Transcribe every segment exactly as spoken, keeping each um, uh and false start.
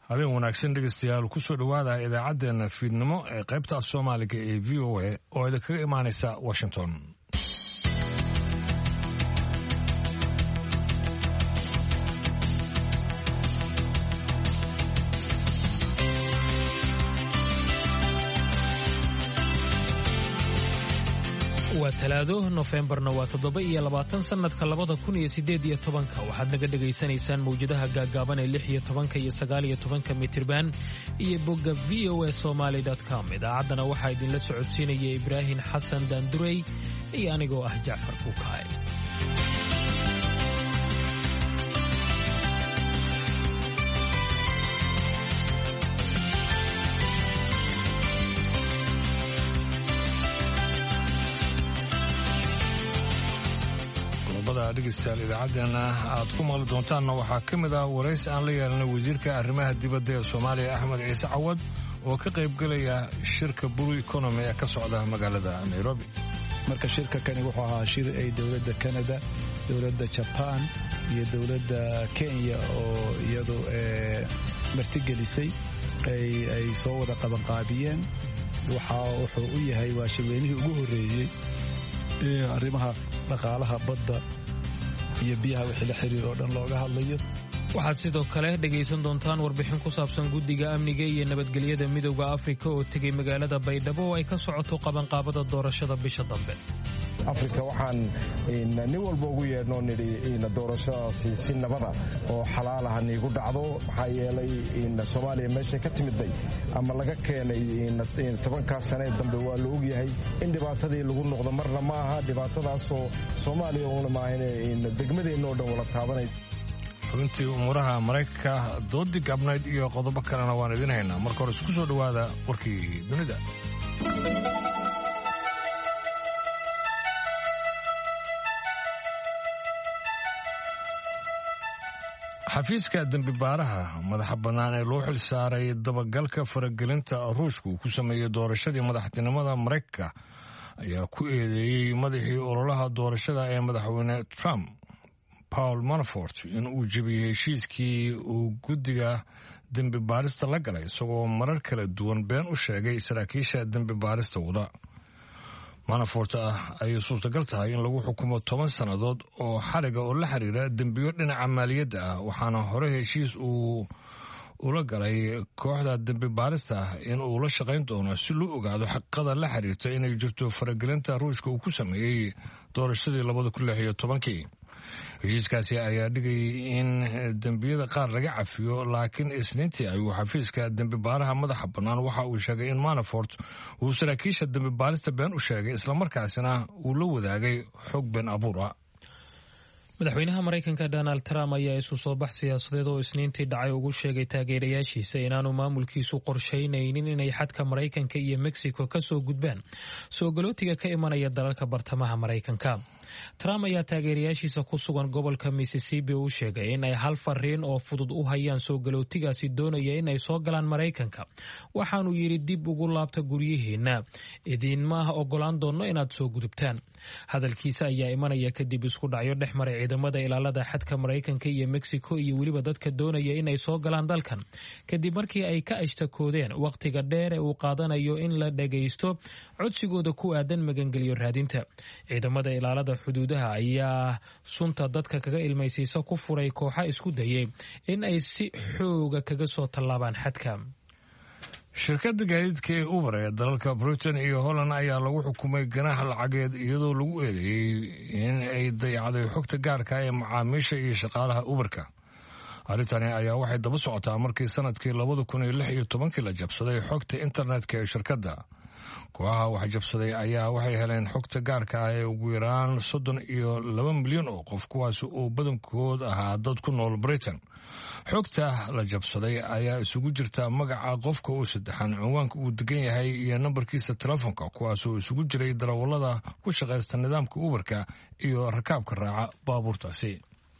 habeen wanaagsan dhegeystayaal ku soo dhawaada idaacadeena fiidnimo ee qaybta Soomaaliga ee V O A oo idinkaga imaanaysa Washington. waa talaado Novembarna waa toddoba iyo labaatan sanadka labada kun iyo siddeed iyo tobanka waxaad naga dhageysanaysaan mawjadaha gaagaaban ee lix iyo tobanka iyo sagaal iyo tobanka mitirban iyo bogga v o a somali dot com. idaacaddana waxaa idinla socodsiinaya Ibraahin Xasan Daandurey iyo anigoo ah Jacfar Kukaay. dhegeystayaal idaacadeena aad ku maqli doontaanna waxaa ka mid ah waraysi aan la yeelanay wasiirka arrimaha dibadda ee Soomaaliya Axmed Ciise Cawad oo ka qayb galaya shirka Blue Economy ee ka socda magaalada Nairobi. marka shirka kani wuxuu ahaa shir ay dawladda Canada, dawladda Japan iyo dawladda Kenya oo iyadu ee martigelisay ay ay soo wada qaban qaabiyeen. waxa wuxuu u yahay waa shirweynihii ugu horeeyay ee arrimaha dhaqaalaha badda iyo biyaha wixii la xiriir oo dhan looga hadlayo. waxaad sidoo kale dhegaysan doontaan warbixin ku saabsan guddiga amniga iyo nabadgelyada midowga Afrika oo tegay magaalada Baydhabo oo ay ka socoto qabanqaabada doorashada bisha dambe. Afrika waxaan nin walba ugu yeedhno nidhi doorashadaasi si nabada oo xalaal ah niigu dhacdo maxaa yeelay Soomaaliya meesha ka timidday ama laga keenay tobankaa sane dambe waa la ogyahay in dhibaatadii lagu noqdo marna ma aha dhibaatadaasoo Soomaaliya uuna maahan degmadeenna oo dhan wala taabanaysa. xubintii umuuraha Maraykanka doodii gabnayd iyo qodobo kalena waan idin haynaa. marka hore isku soo dhawaada warkii dunida. xafiiska dambi baaraha madaxa bannaan ee loo xil saaray dabagalka faragelinta Ruushku ku sameeyay doorashadii madaxtinimada Maraykanka ayaa ku eedeeyay madaxii ololaha doorashada ee madaxweyne Trump Paul Manafort in uu jabiyay heshiiskii uu guddiga dambi baarista la galay isagoo marar kala duwan been u sheegay saraakiisha dambi baarista wada. Manafort ah ay suurtagal tahay in lagu xukumo toban sannadood oo xariga oo la xiriira dambiyo dhinaca maaliyadda ah waxaana hore heshiis uu ula galay kooxda dambi baarista ah in uu la shaqayn doono si loo ogaado xaqiiqada la xiriirta inay jirto faragelinta Ruushka uu ku sameeyay doorashadii labada kun iyo lix iyo tobankii. heshiiskaasi ayaa dhigayay in dembiyada qaar laga cafiyo laakiin isniintii ayuu xafiiska dambi baaraha madaxa bannaan waxa uu sheegay in Manafort uu saraakiisha dambi baarista been u sheegay islamarkaasina uu la wadaagay xog been abuur ah. madaxweynaha Maraykanka Donald Trump ayaa isu soo bax siyaasadeed oo isniintii dhacay ugu sheegay taageerayaashiisa inaanu maamulkiisu qorsheynaynin inay xadka Maraykanka iyo Mexico ka soo gudbaan soo galootiga ka imanaya dalalka bartamaha Maraykanka. Trump ayaa taageerayaashiisa ku sugan gobolka Mississippi u sheegay in ay hal fariin oo fudud u hayaan soo galootigaasi doonaya in ay soo galaan Maraykanka. waxaanu yiri dib ugu laabta guryihiina idinma ogolaan doono inaad soo gudubtaan. hadalkiisa ayaa imanaya kadib isku dhacyo dhexmaray ciidamada ilaalada xadka Maraykanka iyo Mexico iyo waliba dadka doonaya in ay soo galaan dalkan kadib markii ay ka ashtakoodeen waqtiga dheer ee uu qaadanayo in la dhageysto codsigooda ku aadan magangeliyo raadinta. ciidamada ilaalada xuduudaha ayaa sunta dadka kaga ilmaysiisa ku furay kooxa isku dayay in ay si xooga kaga soo tallaabaan xadka. shirkadda gaadiidka ee Uber ee dalalka Britain iyo Holland ayaa lagu xukumay ganaax lacageed iyadoo lagu eedeeyay in ay dayacday xogta gaarka ah ee macaamiisha iyo shaqaalaha Uberka. arrintani ayaa waxay daba socotaa markii sanadkii labada kun iyo lix iyo tobankii la jabsaday xogta internetka ee shirkadda. kooxaha wax jabsaday ayaa waxay heleen xogta gaarka ah ee ugu yaraan soddon iyo laba milyan oo qof kuwaas oo badankood ahaa dad ku nool Britain. xogta la jabsaday ayaa isugu jirta magaca qofka uu saddexan, cinwaanka uu degan yahay iyo nambarkiisa telefoonka kuwaas oo isugu jiray darawallada ku shaqaysta nidaamka Uberka iyo rakaabka raaca baabuurtaasi.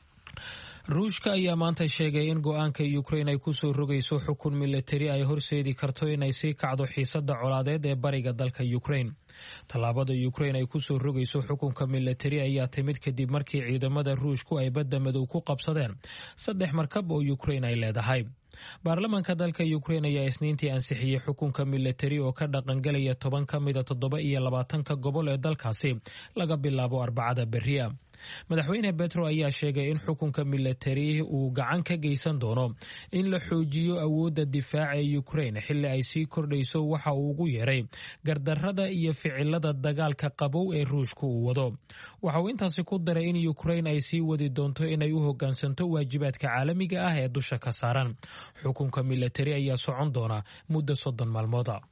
ruushka ayaa maanta sheegay in go'aanka Ukraine ay ku soo rogayso xukun militari ay horseedi karto inay sii kacdo xiisadda colaadeed ee bariga dalka Ukraine. tallaabada Ukraine ay ku soo rogayso xukunka militari ayaa timid kadib markii ciidamada Ruushku ay badda madow ku qabsadeen saddex markab oo Ukraine ay leedahay. baarlamaanka dalka Ukraine ayaa isniintii ansixiyay xukunka militari oo ka dhaqangalaya toban ka mid ah toddoba iyo labaatanka gobol ee dalkaasi laga bilaabo Arbacada berriya. madaxweyne Petro ayaa sheegay in xukunka militari uu gacan ka geysan doono in la xoojiyo awoodda difaaca ee Ukraine xilli ay sii kordhayso waxa uu ugu yeeray gardarrada iyo ficilada dagaalka qabow ee Ruushku uu wado. waxa uu intaasi ku daray in Ukraine ay sii wadi doonto inay u hoggaansanto waajibaadka caalamiga ah ee dusha ka saaran. xukunka militari ayaa socon doona muddo soddon maalmood ah.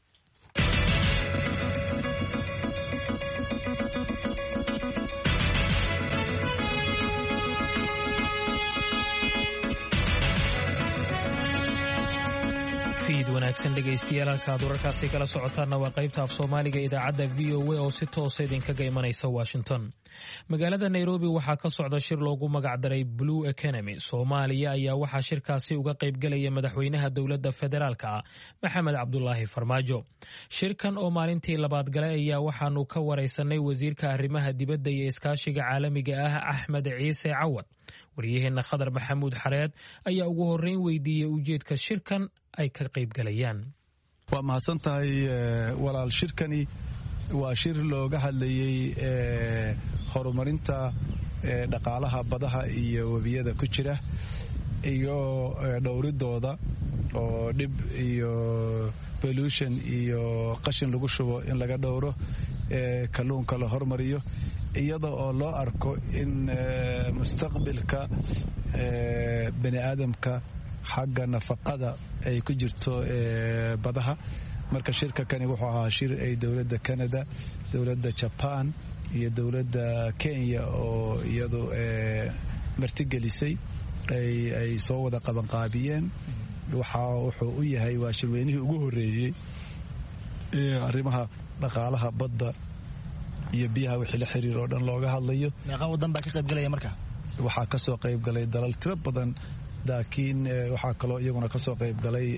fiid wanaagsan dhegaystayaal halkaad wararkaasi kala socotaanna waa qaybta af soomaaliga idaacadda v o a oo si toosa idinkaga imanaysa Washington. magaalada Nairobi waxaa ka socda shir loogu magacdaray Blue Economy. Soomaaliya ayaa waxaa shirkaasi uga qaybgalaya madaxweynaha dowladda federaalka ah Maxamed Cabdulaahi Farmaajo. shirkan oo maalintii labaad galay ayaa waxaanu ka wareysanay wasiirka arrimaha dibadda iyo iskaashiga caalamiga ah Axmed Ciise Cawad. waryaheena Khadar Maxamuud Xareed ayaa ugu horeyn weydiiyay ujeedka shirkan ay ka qaybgalayaan. waa mahadsan tahay walaal. shirkani waa shir looga hadlayay horumarinta dhaqaalaha badaha iyo webiyada ku jira iyo dhowridooda oo dhib iyo pollution iyo qashin lagu shubo in laga dhowro kalluunka la hormariyo iyada oo loo arko in mustaqbalka bani aadamka xagga nafaqada ay ku jirto badaha. marka shirka kani wuxuu ahaa shir ay dowladda Canada, dowladda Japan iyo dowladda Kenya oo iyadu martigelisay ay soo wada qaban qaabiyeen. waxa wuxuu u yahay waa shirweynihii ugu horeeyay ee arrimaha dhaqaalaha badda iyo biyaha wixii la xiriir oo dhan looga hadlayo. meeqa wadan baa ka qayb galaya marka? waxaa ka soo qayb galay dalal tiro badan, laakiin waxaa kaloo iyaguna ka soo qayb galay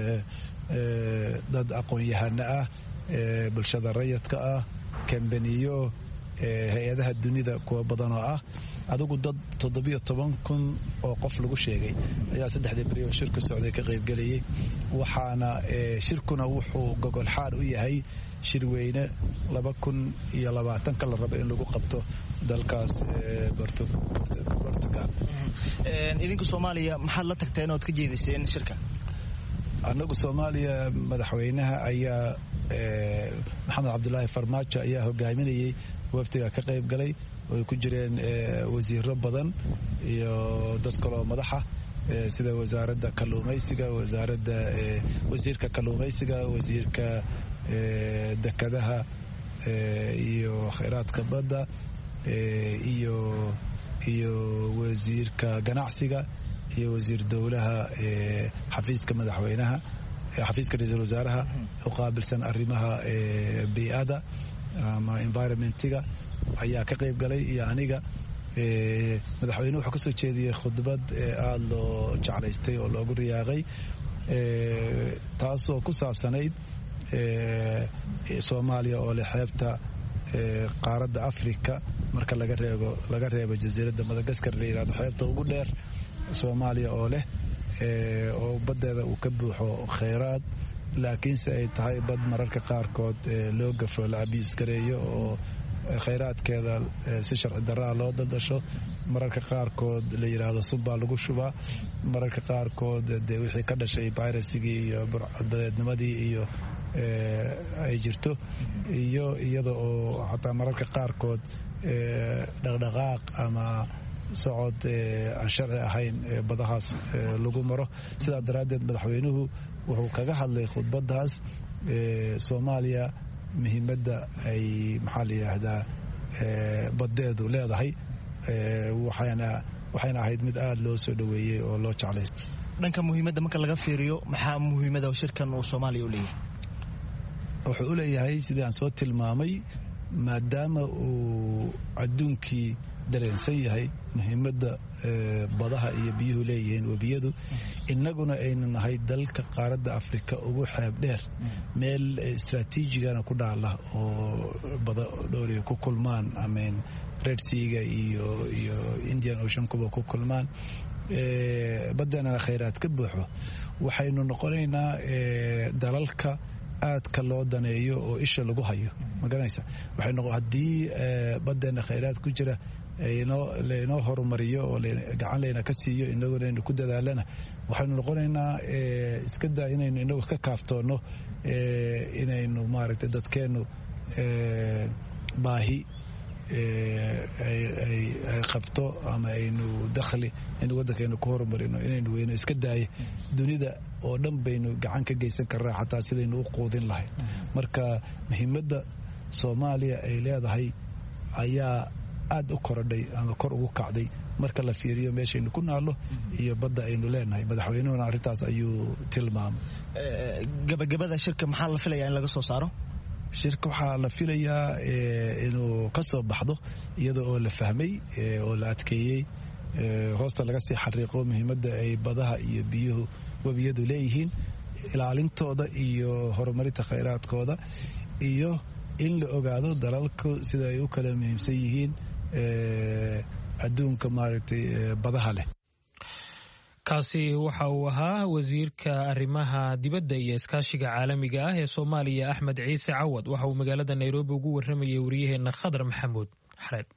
dad aqoon-yahano ah, bulshada rayidka ah, kambaniyo, hay-adaha dunida kuwa badan oo ah. adigu dad toddobiyo toban kun oo qof lagu sheegay ayaa saddexdii beri oo shirka socday ka qaybgalayay. waxaana shirkuna wuxuu gogol xaar u yahay shirweyne laba kun iyo labaatanka la rabo in lagu qabto dalkaas Portugal. idinku Soomaaliya maxaad la tagteen ood ka jeediseen shirka? annagu Soomaaliya madaxweynaha ayaa Maxamed Cabdulaahi Farmaajo ayaa hogaaminayay wafdiga ka qayb galay oo ku jireen wasiiro badan iyo dad kale oo madaxa sida wasaaradda kalluumaysiga, wasaaradda wasiirka kalluumaysiga, wasiirka dekadaha iyo kheyraadka badda iyo iyo wasiirka ganacsiga iyo wasiir dowlaha xafiiska madaxweynaha xafiiska ra'iisul wasaaraha oo qaabilsan arrimaha bii'ada ama environmentiga ayaa ka qayb galay iyo aniga. madaxweynuhu wuxuu ka soo jeediyey khudbad aada loo jeclaystay oo loogu riyaaqay taasoo ku saabsanayd Soomaaliya oo leh xeebta qaaradda Afrika marka laga reebo laga reebo jasiiradda Madagascar la yiraahdo xeebta ugu dheer Soomaaliya oo leh oo badeeda uu ka buuxo kheyraad, laakiinse ay tahay bad mararka qaarkood loo gafo la abuse gareeyo oo kheyraadkeeda si sharci darraa loo daldasho. mararka qaarkood la yiraahdo subbaa lagu shubaa, mararka qaarkood dee wixii ka dhashay piracy-gii iyo burcadbadeednimadii iyo ay jirto, iyo iyada oo xataa mararka qaarkood dhaqdhaqaaq ama socod aan sharci ahayn badahaas lagu maro. sidaa daraaddeed madaxweynuhu wuxuu kaga hadlay khudbadaas Soomaaliya muhiimadda ay maxaa la yidhaahdaa badeedu leedahay, waxayna waxayna ahayd mid aada loo soo dhoweeyey oo loo jeclay. dhanka muhiimadda marka laga fiiriyo maxaa muhiimada shirkan uu Soomaaliya u leeyahay? wuxuu u leeyahay sidii aan soo tilmaamay, maadaama uu adduunkii dareensan yahay muhiimadda badaha iyo biyuhu leeyihiin webiyadu, innaguna aynu nahay dalka qaaradda Afrika ugu xeeb dheer, meel istaraatiijigana ku dhaala oo bada dhowriga ku kulmaan, amen Red Sea-ga iyo iyo Indian Ocean kuba ku kulmaan. baddana khayraad ka buuxo waxaynu noqonaynaa dalalka aadka loo daneeyo oo isha lagu hayo magaranaysa waxay noqon haddii baddana khayraad ku jira laynoo horumariyo oo gacan layna ka siiyo inagoo laynu ku dadaalana waxaynu noqonaynaa iska daa inaynu inagu ka kaaftoonno inaynu maaragtay dadkeennu baahi ay qabto ama aynu dakhli aynu waddankeenu ku horumarino inaynu weyno iska daaya dunida oo dhan baynu gacan ka geysan karnaa xataa sidaynu u quudin lahayn marka muhiimadda soomaaliya ay leedahay ayaa aad u korodhay ama kor ugu kacday marka la fiiriyo meeshaynu ku naallo iyo badda aynu leenahay madaxweynuhuna arrintaas ayuu tilmaamay gabagabada shirka maxaa la filayaa in laga soo saaro shirka waxaa la filayaa inuu ka soo baxdo iyada oo la fahmay oo la adkeeyey hoosta laga sii xariiqo muhiimadda ay badaha iyo biyuhu webiyadu leeyihiin ilaalintooda iyo horumarinta khayraadkooda iyo in la ogaado dalalku sida ay u kala muhiimsan yihiin adduunka maaragtay badaha leh kaasi waxa uu ahaa wasiirka arrimaha dibadda iyo iskaashiga caalamiga ah ee Soomaaliya Axmed Ciise Cawad waxa uu magaalada Nairobi ugu warramayay wariyaheena Khadar Maxamuud Xareed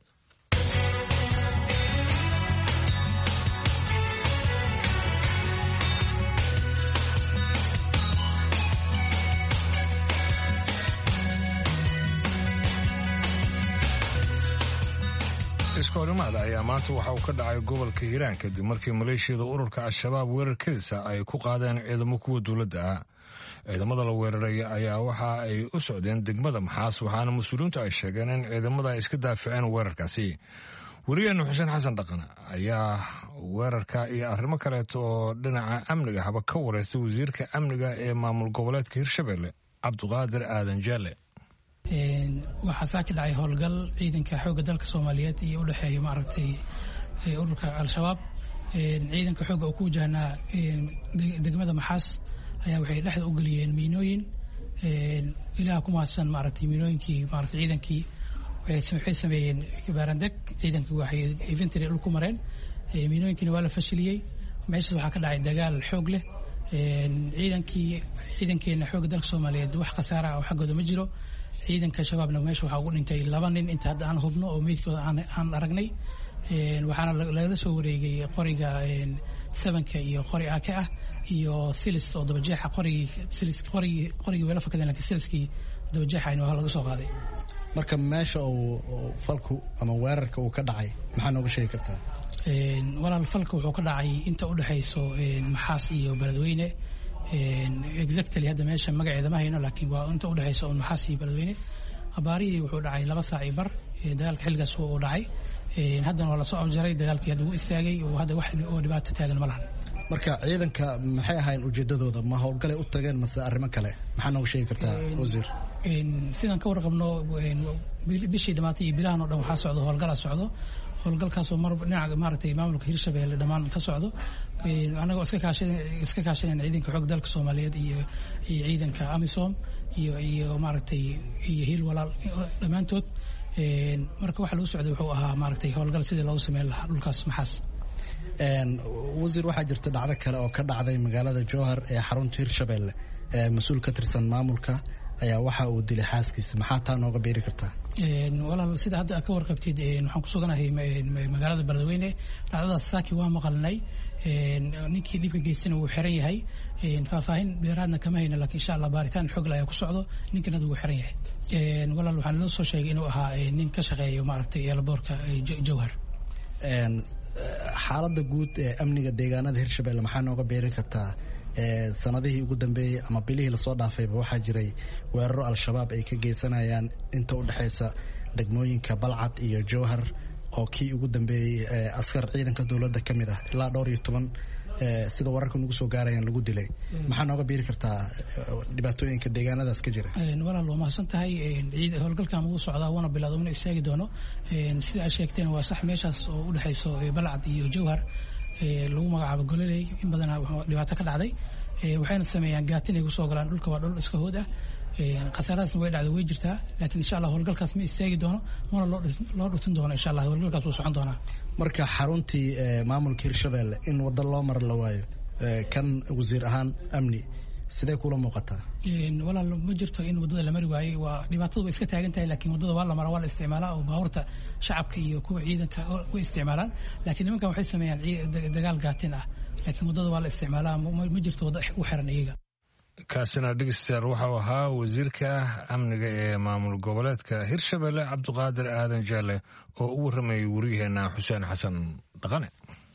iskoorimaada ayaa maanta waxa uu ka dhacay gobolka Hiiraan kadib markii maleeshiyada ururka Al-Shabaab weerarkiisa ay ku qaadeen ciidamo kuwa dawladda ah ciidamada la weeraray ayaa waxa ay u socdeen degmada Maxaas waxaana mas'uuliyiintu ay sheegeen in ciidamada ay iska daafaceen weerarkaasi wariyaheena Xuseen Xasan Dhaqan ayaa weerarka iyo arrimo kale oo dhinaca amniga haba ka wareystay wasiirka amniga ee maamul goboleedka Hirshabelle Cabduqaadir Aadan Jaale waxaa saaki dhacay howlgal ciidanka xoogga dalka Soomaaliyeed iyo u dhaxeeya maaragtay ururka Al-Shabaab ciidanka xoogga oo ku wajahnaa degmada Maxaas ayaa waxay dhexda u galiyeen miinooyin ilaa ku maadsan maaragtay miinooyinkii maaragtay ciidankii waxay sameeyeen baarandeg ciidankii waxay infantry dhul ku mareen miinooyinkiina waa la fashiliyey meeshaas waxaa ka dhacay dagaal xoog leh ciidankii ciidankeena xoogga dalka Soomaaliyeed wax khasaara ah oo xaggooda ma jiro ciidanka shabaabna meesha waxaa ugu dhintay laba nin inta hadda aan hubno oo meydkooda aan aragnay waxaana lagala soo wareegay qoriga sabanka iyo qori aake ah iyo silis oo dabajeexa qorigii silis qorigii qorigii weela fakadeen laakiin siliskii dabajeexa waa laga soo qaaday marka meesha uu falku ama weerarka uu ka dhacay maxaa nooga sheegi kartaa walaal falka wuxuu ka dhacay inta u dhaxayso Maxaas iyo Beledweyne exactly hadda meesha magaceeda ma hayno laakiin waa inta u dhaxayso oo Maxaas iyo Beledweyne abaarihii wuxuu dhacay laba saac iyo bar dagaalka xilligaas uu dhacay haddana waa la soo afjaray dagaalkii hadda uu istaagay oo hadda wax oo dhibaato taagan ma lahan marka ciidanka maxay ahayn ujeedadooda ma howlgalay u tageen mase arrimo kale maxaa nooga sheegi kartaa wasiir sidaan ka warqabno bishii dhamaatay iyo bilahan oo dhan waxaa socdo howlgala socdo howlgalkaasoo mar dhinaca maaragtay maamulka Hirshabelle dhammaan ka socdo anagoo iska kaashan iska kaashanayna ciidanka xoog dalka Soomaaliyeed iyo iyo ciidanka AMISOM iyo iyo maaragtay iyo hiil walaal dhamaantood marka waxa lagu socdo wuxuu ahaa maaragtay howlgal sidii loogu sameyn lahaa dhulkaas Maxaas wasiir waxaa jirta dhacdo kale oo ka dhacday magaalada Jowhar ee xarunta Hirshabelle ee mas'uul ka tirsan maamulka ayaa waxa uu dilay xaaskiisa maxaa taa nooga beeri kartaa walaal sida hadda ka warqabtid waxaan ku suganahay magaalada Beledweyne dhacdadaas saaki waa maqalnay ninkii dhibka geystana wuu xiran yahay faahfaahin dheeraadna kama hayno laakiin insha Allah baaritaan xoog leh ayaa ku socdo ninkana wuu xiran yahay walaal waxaan loo soo sheegay inuu ahaa nin ka shaqeeyo maaragtay eelaboorka Jowhar xaaladda guud ee amniga deegaanada Hirshabelle maxaa nooga beeri kartaa sanadihii ugu dambeeyay ama bilihii lasoo dhaafayba waxaa jiray weeraro Al-Shabaab ay ka geysanayaan inta u dhaxaysa degmooyinka Balcad iyo Jowhar oo kii ugu dambeeyay askar ciidanka dawladda ka mid ah ilaa dhowr iyo toban sida wararka nagu soo gaarayaan lagu dilay maxaa nooga beeri kartaa dhibaatooyinka deegaanadaas ka jira walaal waa mahadsan tahay howlgalkan ugu socdaa wana bilaado una istaagi doono sida aad sheegteen waa sax meeshaas oo u dhaxayso Balcad iyo Jowhar lagu magacaabo gololey in badan dhibaato ka dhacday waxayna sameeyaan gaatin ay ku soo galaan dhulka waa dhul iska hood ah khasaaradaasna way dhacday way jirtaa laakiin insha allah howlgalkaas ma istaagi doono mana loo dhutin doono insha allah howlgalkaas wuu socon doonaa marka xaruntii maamulka Hirshabelle in wada loo mar la waayo kan wasiir ahaan amni sidee kula muuqataa walaal ma jirto in wadada la mari waayay waa dhibaatadu way iska taagan tahay laakiin wadada waa la maraa waa la isticmaalaa oo baabuurta shacabka iyo kuwa ciidanka way isticmaalaan laakiin nimankan waxay sameeyaan dagaal gaatin ah laakiin wadada waa la isticmaalaa ma jirto wada u xiran iyaga kaasina dhegeystayaal waxau ahaa wasiirka amniga ee maamul goboleedka Hirshabelle Cabdiqaadir Aadan Jaale oo u waramayay wariyaheena Xuseen Xasan Dhaqane.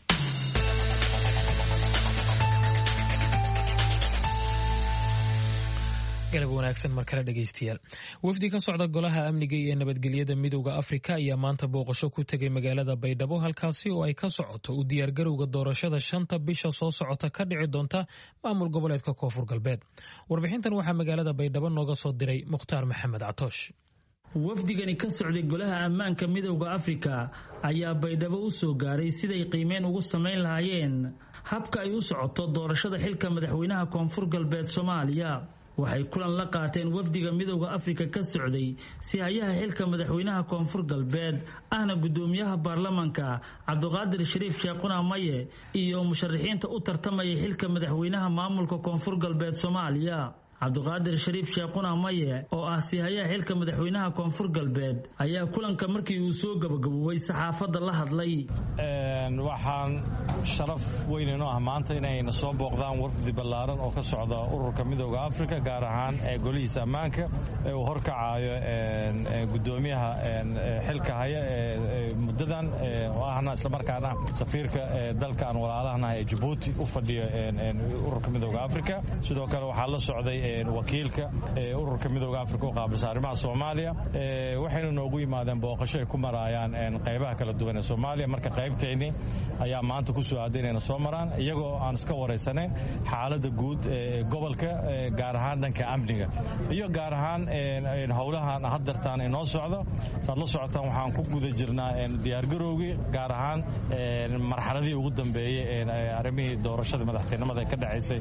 galab wanaagsan mar kale dhegeystayaal wafdi ka socda golaha amniga iyo nabadgelyada midowga Afrika ayaa maanta booqasho ku tagay magaalada Baydhabo halkaasi oo ay ka socoto u diyaar garowga doorashada shanta bisha soo socota ka dhici doonta maamul goboleedka Koonfur Galbeed. Warbixintan waxaa magaalada Baydhabo nooga soo diray Mukhtaar Maxamed Catoosh. wafdigani ka socday golaha ammaanka midowga Afrika ayaa Baydhabo u soo gaaray siday qiimeyn ugu sameyn lahaayeen habka ay u socoto doorashada xilka madaxweynaha Koonfur Galbeed Soomaaliya. waxay kulan la qaateen wafdiga midowga Afrika ka socday si hayaha xilka madaxweynaha Koonfur Galbeed ahna gudoomiyaha baarlamaanka Cabdiqaadir Shariif Sheekuna Maye iyo musharaxiinta u tartamaya xilka madaxweynaha maamulka Koonfur Galbeed Soomaaliya. Cabdiqaadir Shariif Sheekuna Maye oo ah si hayaha xilka madaxweynaha Koonfur Galbeed ayaa kulanka markii uu soo gabagaboway saxaafadda la hadlay. een waxaan sharaf weyn inoo ah maanta inayna soo booqdaan wafdi ballaaran oo ka socda ururka midowga Afrika gaar ahaan ee golihiisa ammaanka ee uu horkacayo een gudoomiyaha een xilka haya ee muddadan oo ahna isla markaana safiirka dalka aan walaalahanahay ee Djibouti u fadhiyo een ururka midowga Afrika. sidoo kale waxaa la socday wakiilka ururka midowga Afrika oo qaabilsan arrimaha Soomaaliya waxayna noogu yimaadeen booqasho ay ku marayaan qaybaha kala duwan ee Soomaaliya. marka qaybteeni ayaa maanta ku soo aadeynayna soo maraan iyagoo aan iska wareysanayn xaaladda guud ee gobolka gaar ahaan dhanka amniga iyo gaar ahaan howlahan haddartaan ee noo socdo. saad la socotaan waxaan ku guda jirnaa diyaar garowgii gaar ahaan marxaladii ugu dambeeyay ee arrimihii doorashada madaxtinimada ka dhacaysay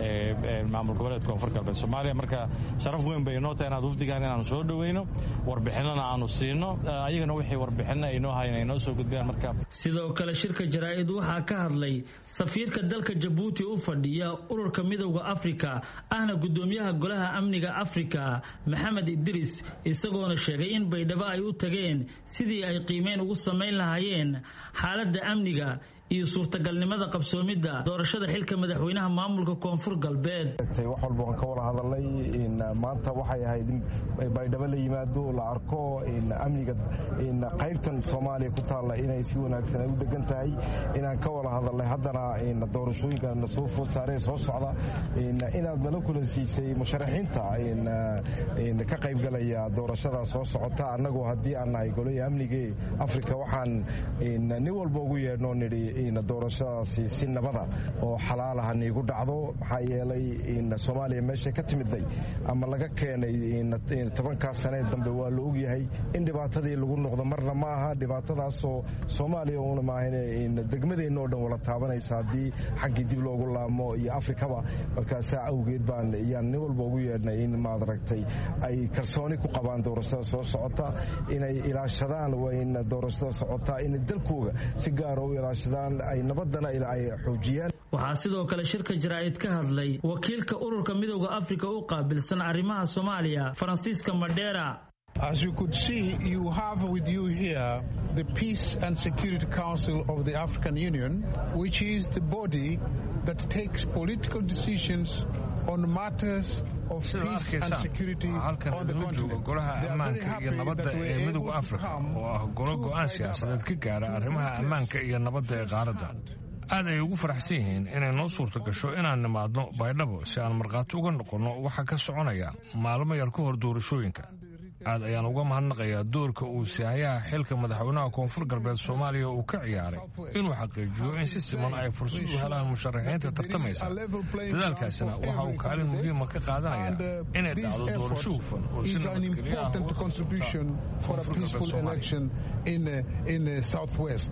maamul goboleedka Koonfur Galbeed Soomaaliya. marka sharaf weyn bay inoo tahay inaad wafdigaan inaanu soo dhaweyno warbixinana aanu siino ayagana wixii warbixinna ay noo hayeen ay noo soo gudbiyaan. marka sidoo kale shirka jaraa'id waxaa ka hadlay safiirka dalka Djibouti u fadhiya ururka midowga Afrika ahna gudoomiyaha golaha amniga Afrika Maxamed Idris isagoona sheegay in Baydhabo ay u tageen sidii ay qiimeyn ugu sameyn lahaayeen xaaladda amniga iyo suurtagalnimada qabsoomidda doorashada xilka madaxweynaha maamulka Koonfur Galbeed. wax walba aan ka wada hadalnay in maanta waxay ahayd in Baydhabo la yimaado la arko in amniga in qaybtan Soomaaliya ku taala inay si wanaagsan u degan tahay inaan ka wada hadalnay haddana in doorashooyinka la soo food saaray soo socda in inaad nala kulansiisay musharaxiinta in in ka qayb galaya doorashada soo socota anagoo haddii aan nahay golaha amniga Afrika waxaan in nin walba ugu yeedno nidhi in doorashadaasi si nabada oo xalaal ah igu dhacdo maxaa yeelay in Soomaaliya meesha ka timiday ama laga keenay in tobanka sano dambe waa la ogyahay in dhibaatadii lagu noqdo marna ma aha dhibaatadaas oo Soomaaliya oo ma ahayn in degmadeena oo dhan wala taabanaysa hadii xaqi dib loogu laamo iyo Afrikaba markaas awgeed baan iyaan nin walba ugu yeednay in ma adragtay ay kalsooni ku qabaan doorashada soo socota inay ilaashadaan waa in doorashada socota in dalkooda si gaar ah u ilaashadaan ay nabadana ay xoojiyaan. waxaa sidoo kale shirka jaraa'id ka hadlay wakiilka ururka midowga Afrika u qaabilsan arrimaha Soomaaliya Francisca Madera. As you could see, you have with you here the Peace and Security Council of the African Union, which is the body that takes political decisions on matters of peace and security on the continent. golaha ammaanka iyo nabadda ee midowga Afrika oo ah golo go'aan siyaasadeed ka gaara arrimaha ammaanka iyo nabadda ee qaaradda. aad ay ugu faraxsan yihiin inay noo suurto gasho inaan nimaadno Baydhabo si aan marqaati uga noqono waxa ka soconaya maalmo yar ka hor doorashooyinka. aad ayaan uga mahadnaqayaa doorka uu saayaha xilka madaxweynaha Koonfur Galbeed Soomaaliya uu ka ciyaaray inuu xaqiijiyo in si siman ay fursad u helaan musharaxiinta tartamaysa. dadaalkaasina waxa uu kaalin muhiim ah ka qaadanayaa inay dhacdo doorasho hufan oo si nabadgelyo ah for a peaceful election in in the southwest.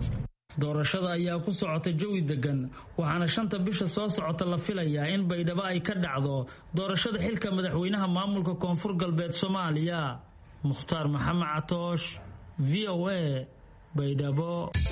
doorashada ayaa ku socota jawi degan waxaana shanta bisha soo socota la filayaa in baydhabo ay ka dhacdo doorashada xilka madaxweynaha maamulka koonfur galbeed Soomaaliya. Mukhtaar Maxamed Catoosh, V O A, Baydhabo.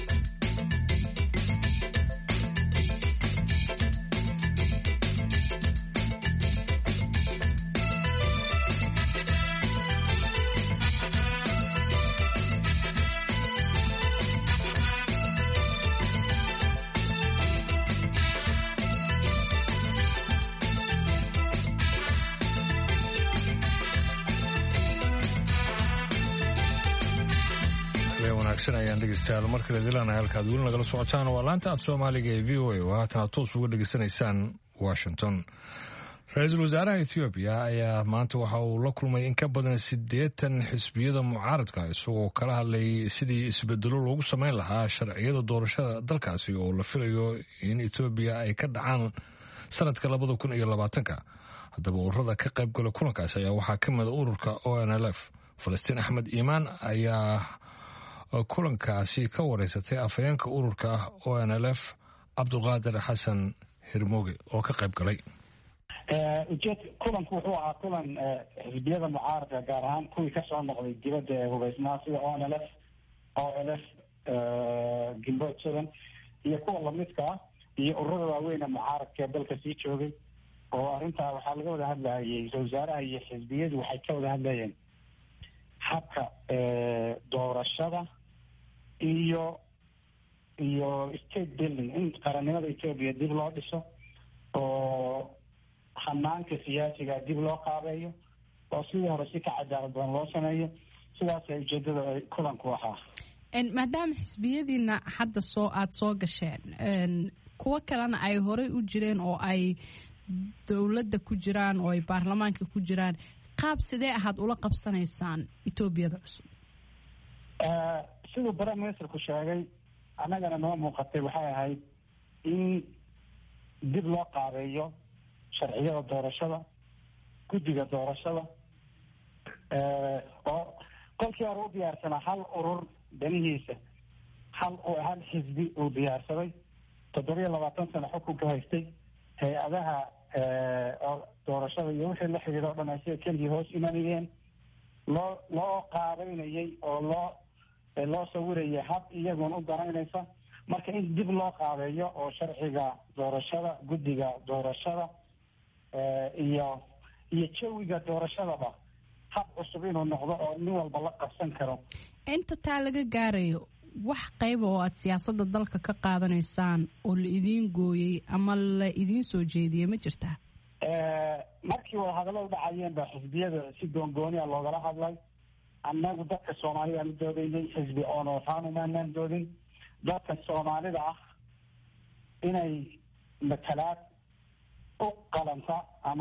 ayaan dhegeystayaal mar kale dilaanahay halkaad weli nagala socotaan waa laanta af soomaaliga ee v o a oo haatan toos uga dhegeysanaysaan Washington. Ra-iisul wasaaraha Ethiopia ayaa maanta waxa uu la kulmay in ka badan siddeetan xisbiyada mucaaradka isagoo kala hadlayay sidii isbedelo loogu samayn lahaa sharciyada doorashada dalkaasi oo la filayo in Ethiopia ay ka dhacaan sanadka labada kun iyo labaatanka. Haddaba ururada ka qaybgala kulankaas ayaa waxaa ka mid ah ururka O N L F. Falastiin Axmed Iimaan ayaa kulankaasi ka wareysatay afhayeenka ururka O N L F Cabduqaadir Xasan Hirmooge oo ka qayb galay. ujeed kulanku wuxuu ahaa kulan xisbiyada mucaaradka gaar ahaan kuwii ka soo noqday dibadda ee hubeysnaa sida O N L F O L F Gimbood Sudan iyo kuwa lamidka ah iyo ururada waaweyn ee mucaaradka ee dalka sii joogay oo arrintaa waxaa laga wada hadlayay ra-iisul wasaaraha iyo xisbiyadu waxay ka wada hadlayeen habka doorashada iyo iyo state building in qarannimada Ethiopia dib loo dhiso oo hanaanka siyaasiga dib loo qaabeeyo oo sidii hore si ka cadaalad badan loo sameeyo sidaas ay ujeedada kulanku ahaa. maadaama xisbiyadiina hadda soo aada soo gasheen kuwo kalena ay horey u jireen oo ay dowladda ku jiraan oo ay baarlamaanka ku jiraan qaab sidee ahaad ula qabsanaysaan Etoobiyada cusub? siduu prime ministerku sheegay annagana noo muuqatay waxay ahayd in dib loo qaabeeyo sharciyada doorashada guddiga doorashada oo kolkii hore u diyaarsanaa hal urur danihiisa hal hal xisbi uu diyaarsaday toddobiyo labaatan sano xukunka haystay hay-adaha doorashada iyo wixii la xidhiidha o dhan ay sida keligii hoos imanayeen loo loo qaabeynayay oo loo loo sawirayay hab iyaguna u danaynaysa marka in dib loo qaabeeyo oo sharciga doorashada guddiga doorashada iyo iyo jawiga doorashadaba hab cusub inuu noqdo oo nin walba la qabsan karo. inta taa laga gaarayo wax qayba oo aad siyaasadda dalka ka qaadanaysaan oo la idiin gooyey ama la idiin soo jeediyey ma jirtaa? markii wada hadalladu dhacayeen baa xisbiyada si goongooni a loogala hadlay. annagu dadka soomaalida aan u doodaynay xisbi oonoofaanu maanaan doodin. dadka soomaalida ah inay matalaad u qalanta ama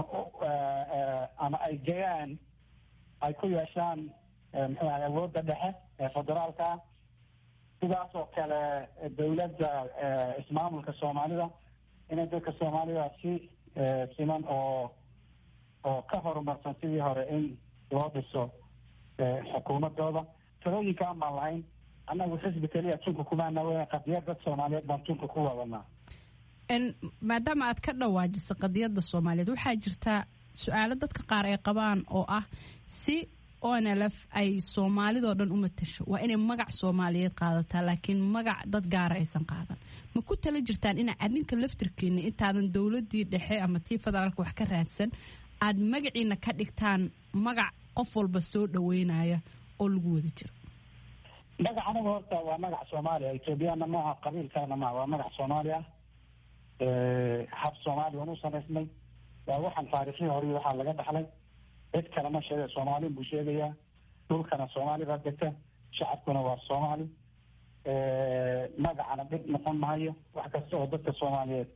ama ay gayaan ay ku yeeshaan muxuu ahay awoodda dhexe ee federaalka ah sidaas oo kale dowladda ismaamulka soomaalida inay dadka soomaalida si siman oo oo ka horumarsan sidii hore in loo dhiso xukuumadooda. talooyinka aan baan lahayn annagu xisbi keliya tunka kumaana weya qadiyad dad soomaaliyeed baan tunka ku wadanaa. maadaama aad ka dhawaajisay qadiyadda soomaaliyeed waxaa jirta su-aalo dadka qaar ay qabaan oo ah si O N L F ay soomaalidoo dhan u matasho waa inay magac soomaaliyeed qaadataa laakiin magac dad gaara aysan qaadan. ma ku tala jirtaan ina adinka laftirkiina intaadan dowladii dhexe ama tii federaalka wax ka raadsan aad magaciina ka dhigtaan magac qof walba soo dhaweynaya oo lagu wada jiro? magac anaga horta waa magac soomaaliya etoobiyana maaha qabiilkaana maaha waa magac soomaaliya hab soomaaliya waan u samaysnay waa waxaan taariikhdii hore waxaa laga dhaxlay cid kale ma sheega soomaali buu sheegayaa dhulkana soomaali baa degta shacabkuna waa soomaali magacana dhib noqon mahayo wax kasta oo dadka soomaaliyeed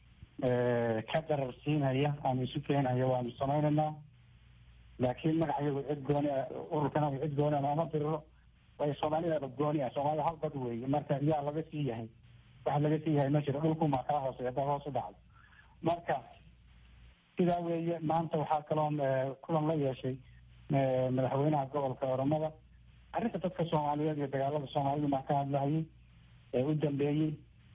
ka dararsiinaya ama isu keenaya waanu samaynaynaa laakiin magac iyagu cid gooni ururkana cid gooni ama diriro way soomaalida gooni ah soomaalida hal dad weeye marka yaa laga sii yahay waxa laga sii yahay ma jiro dhulku ma kala hooseeya dad hoos u dhacdo marka sidaa weeye. maanta waxaa kaloo kulan la yeeshay madaxweynaha gobolka oromada arrinta dadka soomaaliyeed iyo dagaalada soomaalida maa ka hadlahayay ee u dambeeyey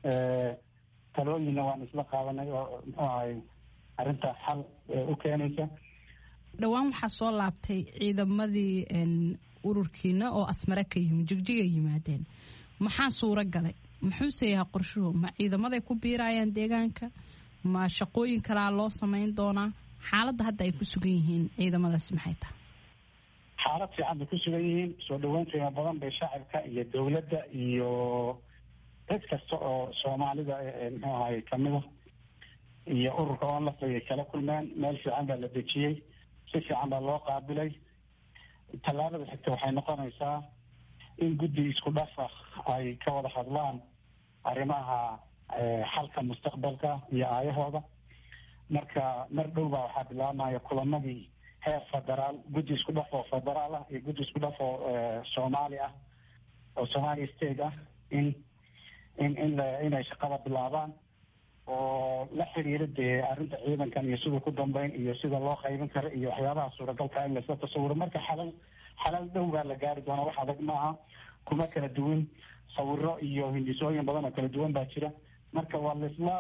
talooyinna waan isla qaadanay oo muxuu ahay arrintaas xal u keenaysa. dhowaan waxaa soo laabtay ciidamadii ururkiina oo asmare ka yimid jigjiga yimaadeen maxaa suuro galay muxuuse yahay qorshuhu ma ciidamaday ku biirayaan deegaanka ma shaqooyin kalaa loo samayn doonaa xaaladda hadda ay ku sugan yihiin ciidamadaasi maxay tahay? xaalad fiican bay ku sugan yihiin soo dhaweyn qiimo badan bay shacabka iyo dowladda iyo cid kasta oo soomaalida muxuu ahay kamida iyo ururka onlaf ay kala kulmeen meel fiican baa la dejiyey si fiican baa loo qaabilay. tallaabada xigta waxay noqonaysaa in guddi isku dhafa ay ka wada hadlaan arrimaha xalka mustaqbalka iyo aayahooda. marka mar dhow baa waxaa bilaabmaya kulamadii heer federaal guddi isku dhaf oo federaal ah iyo guddi isku dhaf oo soomaali ah oo Somali state ah in in in inay shaqada bilaabaan oo la xiriira dee arrinta ciidankan iyo sida ku dambeyn iyo sida loo qaybin karo iyo waxyaabaha suuragalka in lasla tasawiro. marka xalal xalal dhow baa la gaari doonaa, wax adag maaha, kuma kala duwan sawiro iyo hindisooyin badan oo kala duwan baa jira. marka waa laisla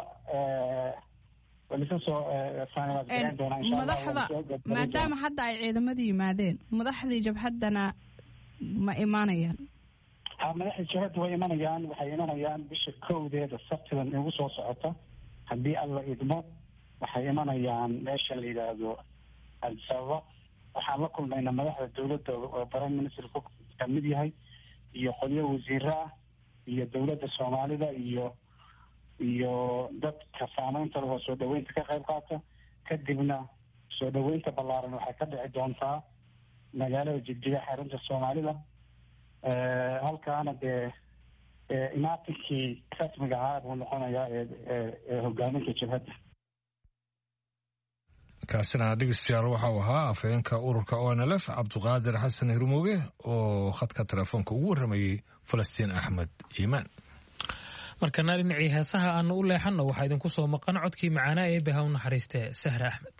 waa laisla soo faanagayn doonaa insha Allah. madaxda maadaama hadda ay ciidamadu yimaadeen madaxdii jabhaddana ma imaanayaan? ha madaxda jabhadda way imanayaan, waxay imanayaan bisha kowdeeda sabtidan ugu soo socota haddii alla idmo. waxay imanayaan meesha la yidhaahdo Addis Ababa. waxaan la kulmaynaa madaxda dowladda oo prime minister ku kamid yahay iyo qolyo wasiiro ah iyo dowladda soomaalida iyo iyo dadka saameynta leh oo soo dhaweynta ka qayb qaata. kadibna soo dhaweynta ballaaran waxay ka dhici doontaa magaalada jigjiga xarunta soomaalida. halkaana dee imaatinkii rasmiga ahaa buu noqonayaa ee hogaaminka jabhadda. kaasina dhegeystayaal waxa uu ahaa afhayeenka ururka O N L F cabdiqaadir xasan hirmooge oo khadka telefoonka ugu warramayey falastiin axmed iimaan. markana dhinacii heesaha aanu u leexanno waxaa idinku soo maqan codkii macaanaa ee baha u naxariistee Sahra Axmed.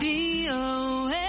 V O A.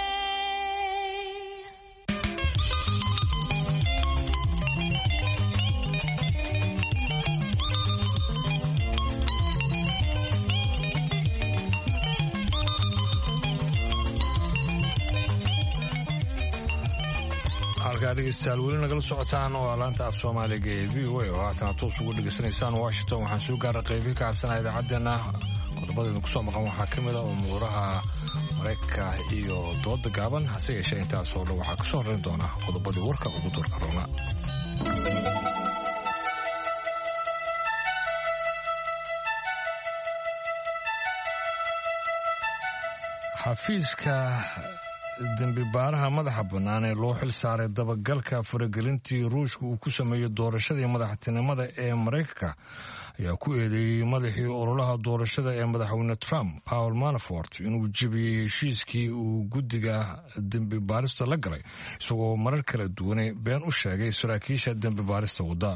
halkaa dhegeystayaal weli nagala socotaan waa laanta af soomaaliga ee v o a oo haatana toos ugu dhegeysanaysaan washington. waxaan soo gaara qaybii ka harsanaa idaacaddeenna qodobadeedna kusoo maqan waxaa ka mid a umuuraha maraykanka iyo dooda gaaban. hase yeeshee intaasoo dhan waxaa kasoo horrayn doona qodobadii warka ugu doorka roona. xafiiska dembi baaraha madaxa bannaan ee loo xil saaray dabagalka faragelintii ruushka uu ku sameeyey doorashadii madaxtinimada ee maraykanka ayaa ku eedeeyey madaxii ololaha doorashada ee madaxweyne trump paul manafort inuu jebiyey heshiiskii uu guddiga dembi baarista la galay isagoo marar kala duwane been u sheegay saraakiisha dembi baarista wadda.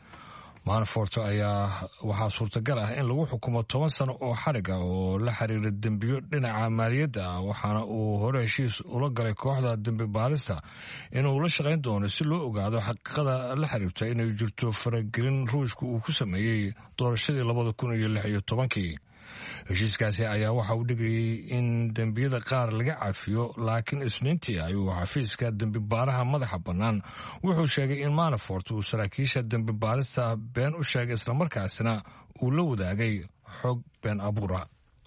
manafort ayaa waxaa suurtagal ah in lagu xukumo toban sano oo xarig ah oo la xiriira dembiyo dhinaca maaliyadda ah, waxaana uu hore heshiis ula galay kooxda dembi baarista inuu la shaqayn doono si loo ogaado xaqiiqada la xiriirta inay jirto faragelin ruushka uu ku sameeyey doorashadii labada kun iyo lix iyo tobankii. heshiiskaasi ayaa waxa uu dhigayay in dembiyada qaar laga cafiyo, laakiin isniintii ayuu xafiiska dembi baaraha madaxa bannaan wuxuu sheegay in manafort uu saraakiisha dembi baarista been u sheegay islamarkaasina uu la wadaagay xog been abuura.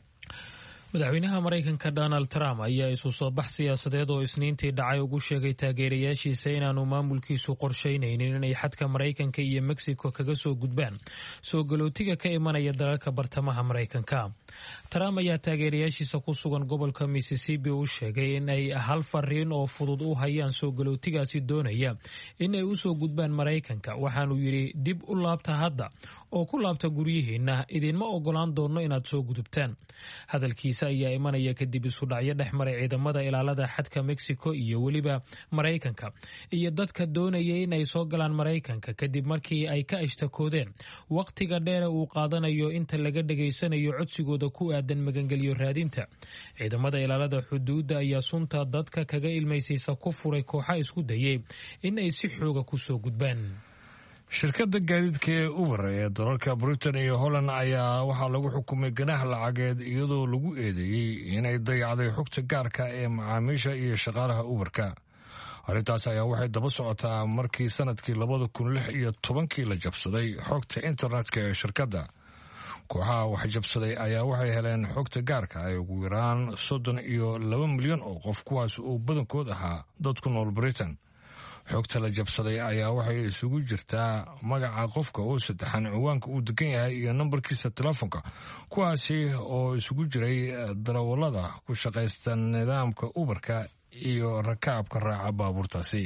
madaxweynaha maraykanka donald trump ayaa isu soo bax siyaasadeed oo isniintii dhacay ugu sheegay taageerayaashiisa inaanu maamulkiisu qorshaynaynin inay xadka maraykanka iyo mexico kaga soo gudbaan soo galootiga ka imanaya dalalka bartamaha maraykanka. trump ayaa taageerayaashiisa ku sugan gobolka mississippi u sheegay in ay hal fariin oo fudud u hayaan soo galootigaasi doonaya in ay u soo gudbaan maraykanka, waxaanuu yidhi dib u laabta hadda oo ku laabta guryihiinna, idinma ogolaan doonno inaad soo gudubtaan. hadalkiisa ayaa imanaya kadib isudhacyo dhex maray ciidamada ilaalada xadka mexico iyo weliba maraykanka iyo dadka doonaya in ay soo galaan maraykanka kadib markii ay ka ashtakoodeen wakhtiga dheere uu qaadanayo inta laga dhegaysanayo codsigooda ku aadan magangelyo raadinta. ciidamada ilaalada xuduudda ayaa sunta dadka kaga ilmaysaysa ku furay kooxa isku dayay in ay si xooga ku soo gudbaan. shirkadda gaadiidka ee uber ee dalalka britain iyo holland ayaa waxaa lagu xukumay ganaax lacageed iyadoo lagu eedeeyey inay dayacday xogta gaarka ee macaamiisha iyo shaqaalaha uberka. arrintaas ayaa waxay daba socotaa markii sanadkii labada kun lix iyo tobankii la jabsaday xogta internetka ee shirkadda. kooxaha wax jabsaday ayaa waxay heleen xogta gaarka ay ugu yaraan soddon iyo laba milyan oo qof, kuwaas uu badankood ahaa dad ku nool britain. xogta la jabsaday ayaa waxay isugu jirtaa magaca qofka oo saddexan, ciwaanka uu degan yahay iyo nambarkiisa telefoonka, kuwaasi oo isugu jiray darawallada ku shaqaysta nidaamka uberka iyo rakaabka raaca baabuurtaasi.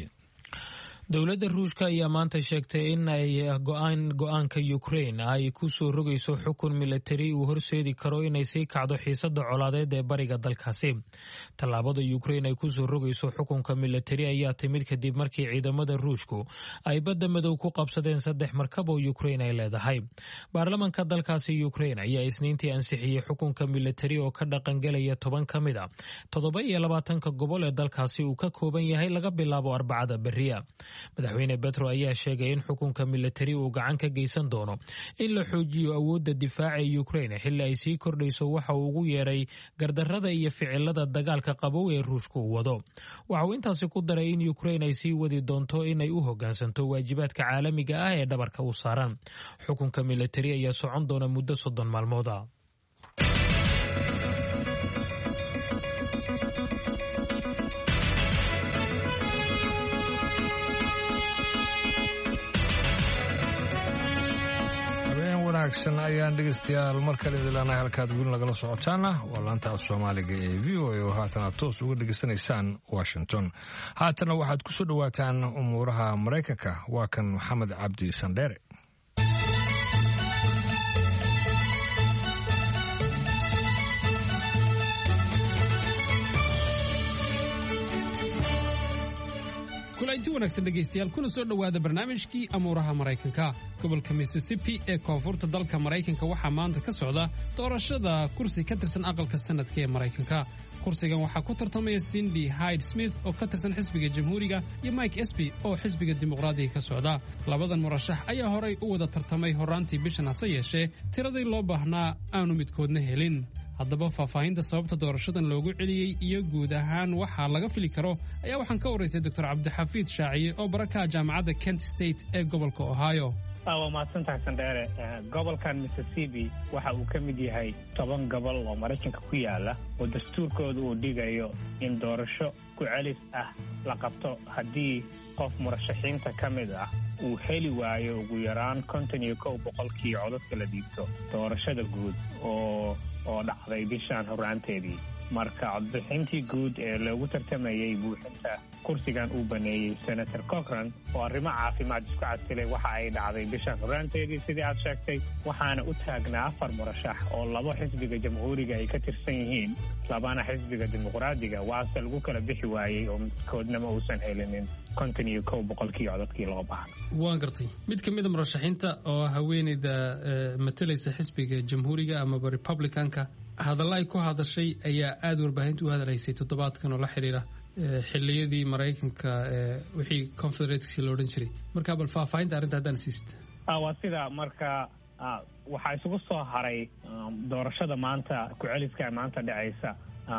dowladda ruushka ayaa maanta sheegtay in ay go-aan go-aanka ukraine ay ku soo rogayso xukun milatari uu horseedi karo inay sii kacdo xiisada colaadeed ee bariga dalkaasi. tallaabada ukraine ay ku soo rogayso xukunka milatari ayaa timid kadib markii ciidamada ruushku ay badda madow ku qabsadeen saddex markab oo ukraine ay leedahay. baarlamanka dalkaasi ukraine ayaa isniintii ansixiyey xukunka milatari oo ka dhaqangelaya toban ka mid a toddoba iyo labaatanka gobol ee dalkaasi uu ka kooban yahay laga bilaabo arbacada beriya. madaxweyne Petro ayaa sheegay in xukunka milatari uu gacan ka geysan doono in la xoojiyo awoodda difaaca ee Ukraine xilli ay sii kordhayso waxa uu ugu yeeray gardarrada iyo ficilada dagaalka qabow ee Ruushku wado. waxa uu intaasi ku daray in Ukraine ay sii wadi doonto inay u hoggaansanto waajibaadka caalamiga ah ee dhabarka u saaran. xukunka milatari ayaa socon doona muddo soddon maalmood ah. ayaan dhegeystayaal mar kale idilanahay halkaad weli nagala socotaana waa laanta af soomaaliga ee v o a oo haatana toos uga dhegeysanaysaan washington. haatana waxaad ku soo dhowaataan umuuraha maraykanka. waa kan maxamed cabdi sandheere. kula kulanti wanaagsan dhegaystayaal kuna soo dhowaada barnaamijkii amuuraha maraykanka. gobolka mississippi ee koonfurta dalka maraykanka waxaa maanta ka socda doorashada kursi ka tirsan aqalka sanadka ee maraykanka. kursigan waxaa ku tartamaya Cindy Hyde Smith oo ka tirsan xisbiga jamhuuriga iyo Mike Espy oo xisbiga dimuqraadiga ka socda. labadan murashax ayaa horay u wada tartamay horaantii bishan, hase yeeshee tiradii loo baahnaa aanu midkoodna helin. haddaba faahfaahinta sababta doorashadan loogu celiyey iyo guud ahaan waxaa laga fili karo ayaa waxaan ka waraystay doctor cabdixafiid shaaciye oo barakaha jaamacadda Kent State ee gobolka Ohio. waa mahadsantahay sandheere. gobolkan Mississippi waxa uu ka mid yahay toban gobol oo maraykanka ku yaala oo dastuurkooda uu dhigayo in doorasho ku celis ah la qabto haddii qof murashaxiinta ka mid ah uu heli waayo ugu yaraan konton iyo kow boqolkii codadka la dhiibto doorashada guud oo oo dhacday bishaan horaanteedii. marka codbixintii guud ee loogu tartamayey buuxinta kursigan uu baneeyey senator Cochran oo arrimo caafimaad isku casilay waxa ay dhacday bishaan horaanteedii sidii aad sheegtay, waxaana u taagnaa afar murashax oo labo xisbiga jamhuuriga ay ka tirsan yihiin, labana xisbiga dimuqraadiga, waase lagu kala bixi waayey oo midkoodnama uusan helinin konton iyo kow boqolkii codadkii loo baahna. waan gartay mid ka mid a murashaxiinta oo haweeneyda matalaysa xisbiga jamhuuriga amaba republicanka hadalla ay ku hadashay ayaa aada warbaahinta u hadalaysay toddobaadkan oo la xiriira xilliyadii maraykanka wixii confederateska loo odhan jiray. marka bal faahfaahinta arrinta haddaan siista. waa sida marka waxaa isugu soo haray doorashada maanta ku-celiska maanta dhacaysa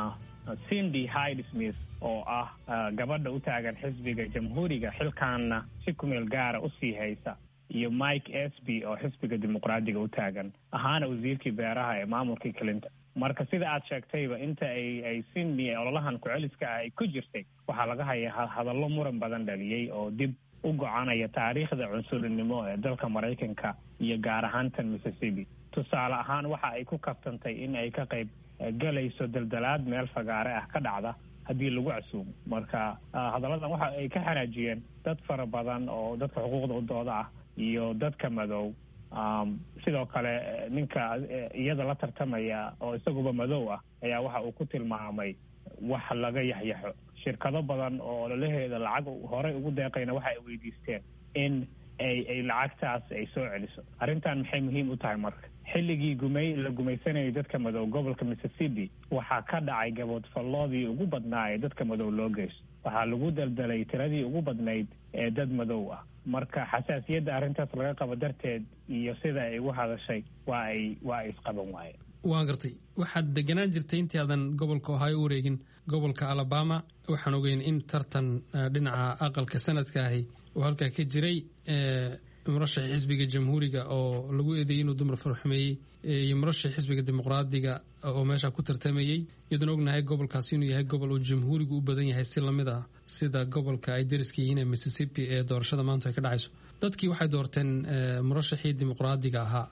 Cindy Hyde Smith oo ah gabadha u taagan xisbiga jamhuuriga xilkaanna si kumeel gaara u sii haysa, iyo Mike Espy oo xisbiga dimuqraadiga u taagan ahaana wasiirkii beeraha ee maamulkii Clinton. marka sida aad sheegtayba inta ay ay Cindy ololahan ku-celiska ah ay ku jirtay waxaa laga hayaa hadallo muran badan dhaliyey oo dib u gocanaya taariikhda cunsurinimo ee dalka maraykanka iyo gaar ahaan tan Mississippi. tusaale ahaan waxa ay ku kaftantay in ay ka qayb galayso daldalaad meel fagaare ah ka dhacda haddii lagu casuumo. marka hadalladan waxa ay ka xanaajiyeen dad fara badan oo dadka xuquuqda u dooda ah iyo dadka madow. sidoo kale ninka iyada la tartamaya oo isaguba madow ah ayaa waxa uu ku tilmaamay wax laga yaxyaxo. shirkado badan oo ololaheeda lacag horey ugu deeqayna waxa ay weydiisteen in ay ay lacagtaas ay soo celiso. arrintan maxay muhiim u tahay marka? xilligii gumay la gumaysanayay dadka madow gobolka Mississippi waxaa ka dhacay gaboodfalloodii ugu badnaa ee dadka madow loo geysto. waxaa lagu daldalay tiradii ugu badnayd ee dad madow ah. marka xasaasiyadda arrintaas laga qabo darteed iyo sida ay ugu hadashay waa ay waa ay isqaban waayeen. waan gartay waxaad deganaan jirtay intii aadan gobolka Ohio u wareegin gobolka Alabama. waxaan ogeyn in tartan dhinaca aqalka sanadka ahi oo halkaa ka jiray murashax xisbiga jamhuuriga oo lagu eedeeyay inuu dumar farxumeeyey iyo murashax xisbiga dimuqraadiga oo meesha ku tartamayey, iyadoo ognahay gobolkaasi inuu yahay gobol uu jamhuurigu u badan yahay si lamid ah sida gobolka ay deriska yihiin ee Mississippi ee doorashada maanta ay ka dhacayso. dadkii waxay doorteen murashaxii dimuqraadiga ahaa.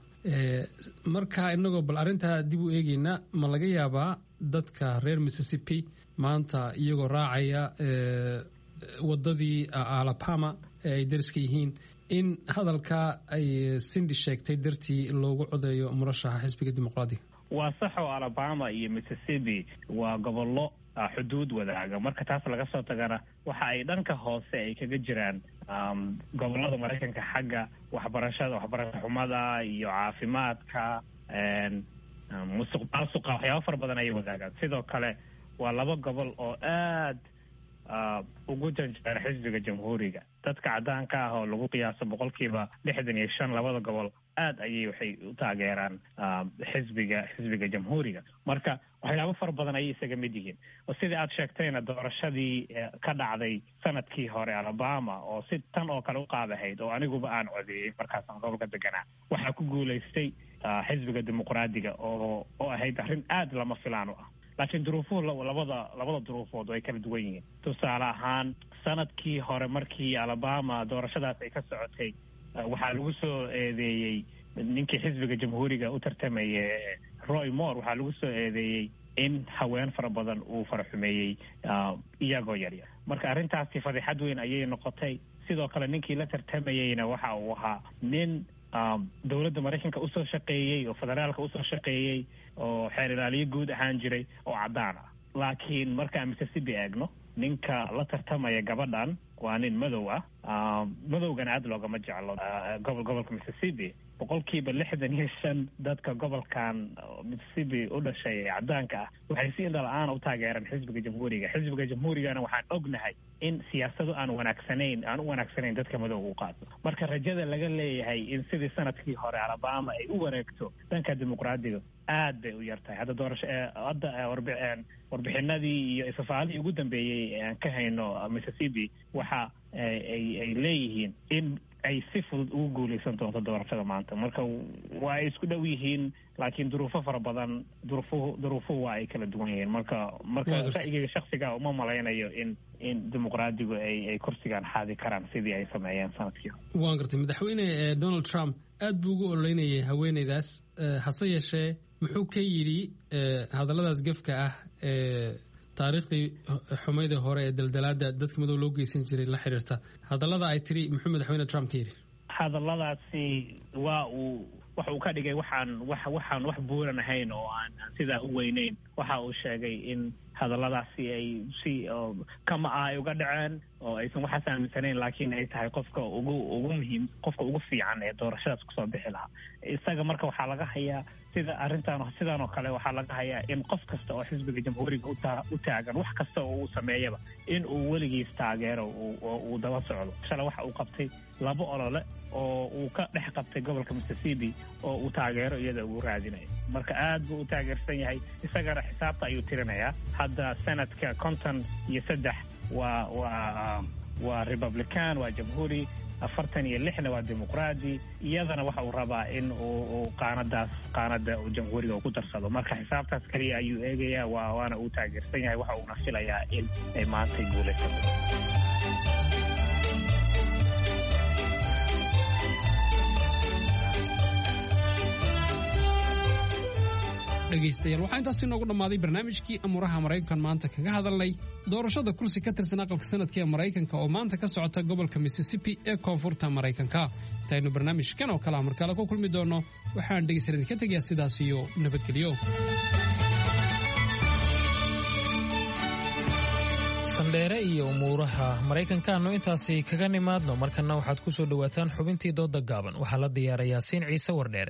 marka inagoo bal arrintaa dib u eegayna ma laga yaabaa dadka reer Mississippi maanta iyagoo raacaya wadadii Alabama ee ay deriska yihiin in hadalka ay Cindy sheegtay dartii loogu codeeyo murashaxa xisbiga dimuqraadiga? waa sax oo Alabama iyo Mississippi waa gobollo xuduud wadaaga. marka taas laga soo tagana waxa ay dhanka hoose ay kaga jiraan gobollada maraykanka xagga waxbarashada waxbarasho xumada iyo caafimaadka, musuq maasuqa, waxyaabo fara badan ayay wadaagaan. sidoo kale waa laba gobol oo aad ugu janjeera xisbiga jamhuuriga. dadka caddaanka ah oo lagu qiyaaso boqolkiiba lixdan iyo shan labada gobol aad ayay waxay u taageeraan xisbiga xisbiga jamhuuriga. marka waxyaabo fara badan ayay isaga mid yihiin. oo sidii aad sheegtayna doorashadii ka dhacday sanadkii hore Alabama oo si tan oo kale u qaadahayd oo aniguba aan codeeyey markaasaan gobolka deganaa, waxaa ku guulaystay xisbiga dimuqraadiga oo oo ahayd arrin aad lama filaan u ah. laakiin duruufuhu labada labada duruufood way kala duwan yihiin. tusaale ahaan sanadkii hore markii Alabama doorashadaas ay ka socotay waxaa lagu soo eedeeyey ninkii xisbiga jamhuuriga u tartamayay Roy Moore, waxaa lagu soo eedeeyey in haween fara badan uu faraxumeeyey iyagoo yaryar. marka arrintaasi fadixad weyn ayay noqotay. sidoo kale ninkii la tartamayeyna waxa uu ahaa nin dowladda maraykanka usoo shaqeeyey oo federaalka usoo shaqeeyey oo xeer ilaaliyo guud ahaan jiray oo caddaan ah. laakiin markaan Mississippi eegno ninka la tartamaya gabadhan waa nin madow ah madowgana aad loogama jeclo gobol gobolka Mississippi boqolkiiba lixdan iyo shan dadka gobolkan Mississippi u dhashay cadaanka ah waxay si indhala-aan u taageeraan xisbiga jamhuuriga xisbiga jamhuurigana waxaan ognahay in siyaasadu aan wanaagsanayn aan u wanaagsanayn dadka madow u qaato marka rajada laga leeyahay in sidii sanadkii hore Alabama ay u wareegto dhanka dimuqraadiga aad bay u yartahay hadda doorasho hadda warbixinadii iyo isfaalihii ugu dambeeyey aan ka hayno Mississippi waxa ay ay leeyihiin in ay si fudud ugu guuleysan doonto doorashada maanta marka waa ay isku dhow yihiin laakiin duruufo fara badan duruufuhu duruufuhu waa ay kala duwan yihiin marka marka ra'yiga shakhsiga uma malaynayo in in dimuqraadigu ay ay kursigan xaadi karaan sidii ay sameeyeen sanadkii waan gartay madaxweyne Donald Trump aad buu ugu ololeynayay haweeneydaas hase yeeshee muxuu ka yidhi hadalladaas gefka ah ee taariikhdii xumaydii hore ee daldalaada dadka madow loo geysan jiray la xiriirta hadallada ay tiri muxuu madaxweyne Trump ka yidhi hadalladaasi waa uu waxa uu ka dhigay waxaan wax waxaan wax buuran ahayn oo aan sidaa u weynayn waxa uu sheegay in hadalladaasi ay si kama ah ay uga dhaceen oo aysan waxaas aaminsanayn laakiin ay tahay qofka ugu ugu muhiim qofka ugu fiican ee doorashadaas kusoo bixi lahaa isaga marka waxaa laga hayaa sida arrintan sidaan oo kale waxaa laga hayaa in qof kasta oo xisbiga jamhuuriga u taagan wax kasta oo uu sameeyaba in uu weligiis taageero uu daba socdo shalay waxa uu qabtay laba olole oo uu ka dhex qabtay gobolka Mississippi oo uu taageero iyada ugu raadinayo marka aad buu u taageersan yahay isagana xisaabta ayuu tirinayaa hadda sanadka konton iyo saddex waa waa waa Republican waa jamhuuri afartan iyo lixna waa dimuqraadi iyadana waxa uu rabaa in uu qaanadaas qaanada uu jamhuuriga ku darsado marka xisaabtaas kaliya ayuu eegayaa waa waana uu taageersan yahay waxa uuna filayaa in ay maanta guuleysato dhegaystayaal waxaa intaasi inoogu dhammaaday barnaamijkii amuuraha maraykankan maanta kaga hadalnay doorashada kursi ka tirsan aqalka sanadka ee maraykanka oo maanta ka socota gobolka Mississippi ee koonfurta maraykanka intaynu barnaamijkan oo kale markale ku kulmi doono waxaan dhegaystayaal idinka tegayaa sidaas iyo nabadgelyo sandheere iyo umuuraha maraykankaanu intaasi kaga nimaadno markana waxaad ku soo dhawaataan xubintii dooda gaaban waxaa la diyaarayaa siin ciise wardheere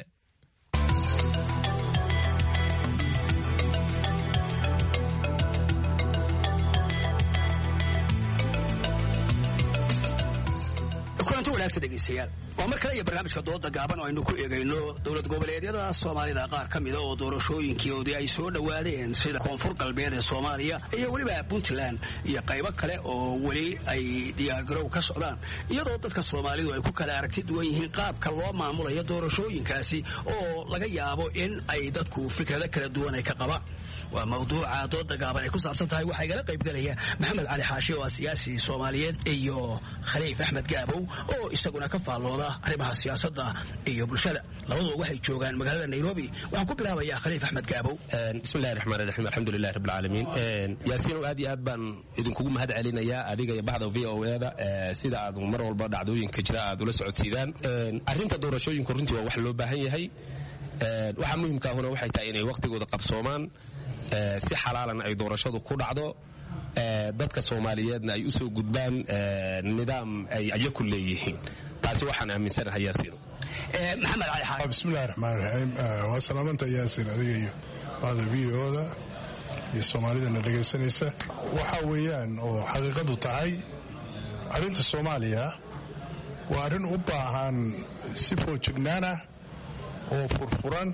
waa mar kale iyo barnaamijka dooda gaaban oo aynu ku eegayno dowlad goboleedyada soomaalida qaar ka mida oo doorashooyinkoodii ay soo dhowaadeen sida koonfur galbeed ee soomaaliya iyo weliba puntland iyo qaybo kale oo weli ay diyaargarow ka socdaan iyadoo dadka soomaalidu ay ku kala aragti duwan yihiin qaabka loo maamulayo doorashooyinkaasi oo laga yaabo in ay dadku fikrado kala duwan ay ka qabaan waa mawduuca dooda gaaban ay ku saabsan tahay waxaa igala qaybgalaya maxamed cali xaashi oo ah siyaasi soomaaliyeed iyo khaliif axmed gaabow oo isaguna ka faallooda arrimaha siyaasadda iyo bulshada labaduba waxay joogaan magaalada nairobi waxaan ku bilaabayaa khaliif axmed gaabow bismillahi raxmaan raxiim alxamdulilahi rabbil caalamiin yaasiin aad iyo aad baan idinkugu mahad celinayaa adiga iyo baxda v o eda sida aad mar walba dhacdooyinka jira aad ula socodsiidaan arrinta doorashooyinku runtii waa wax loo baahan yahay waxaa muhimka ahuna waxay tahay inay waqtigooda qabsoomaan si xalaalan ay doorashadu ku dhacdo dadka soomaaliyeedna ay u soo gudbaan nidaam ay ayaku leeyihiin taasi waxaan aaminsanahay yaasiin maxamed cali xaaji bismillahi raxmaan raxiim waa salaamanta yaasiin adiga iyo bahda v o da iyo soomaalidana dhegaysanaysa waxa weeyaan oo xaqiiqadu tahay arrinta soomaaliya waa arrin u baahan si foojignaan ah oo furfuran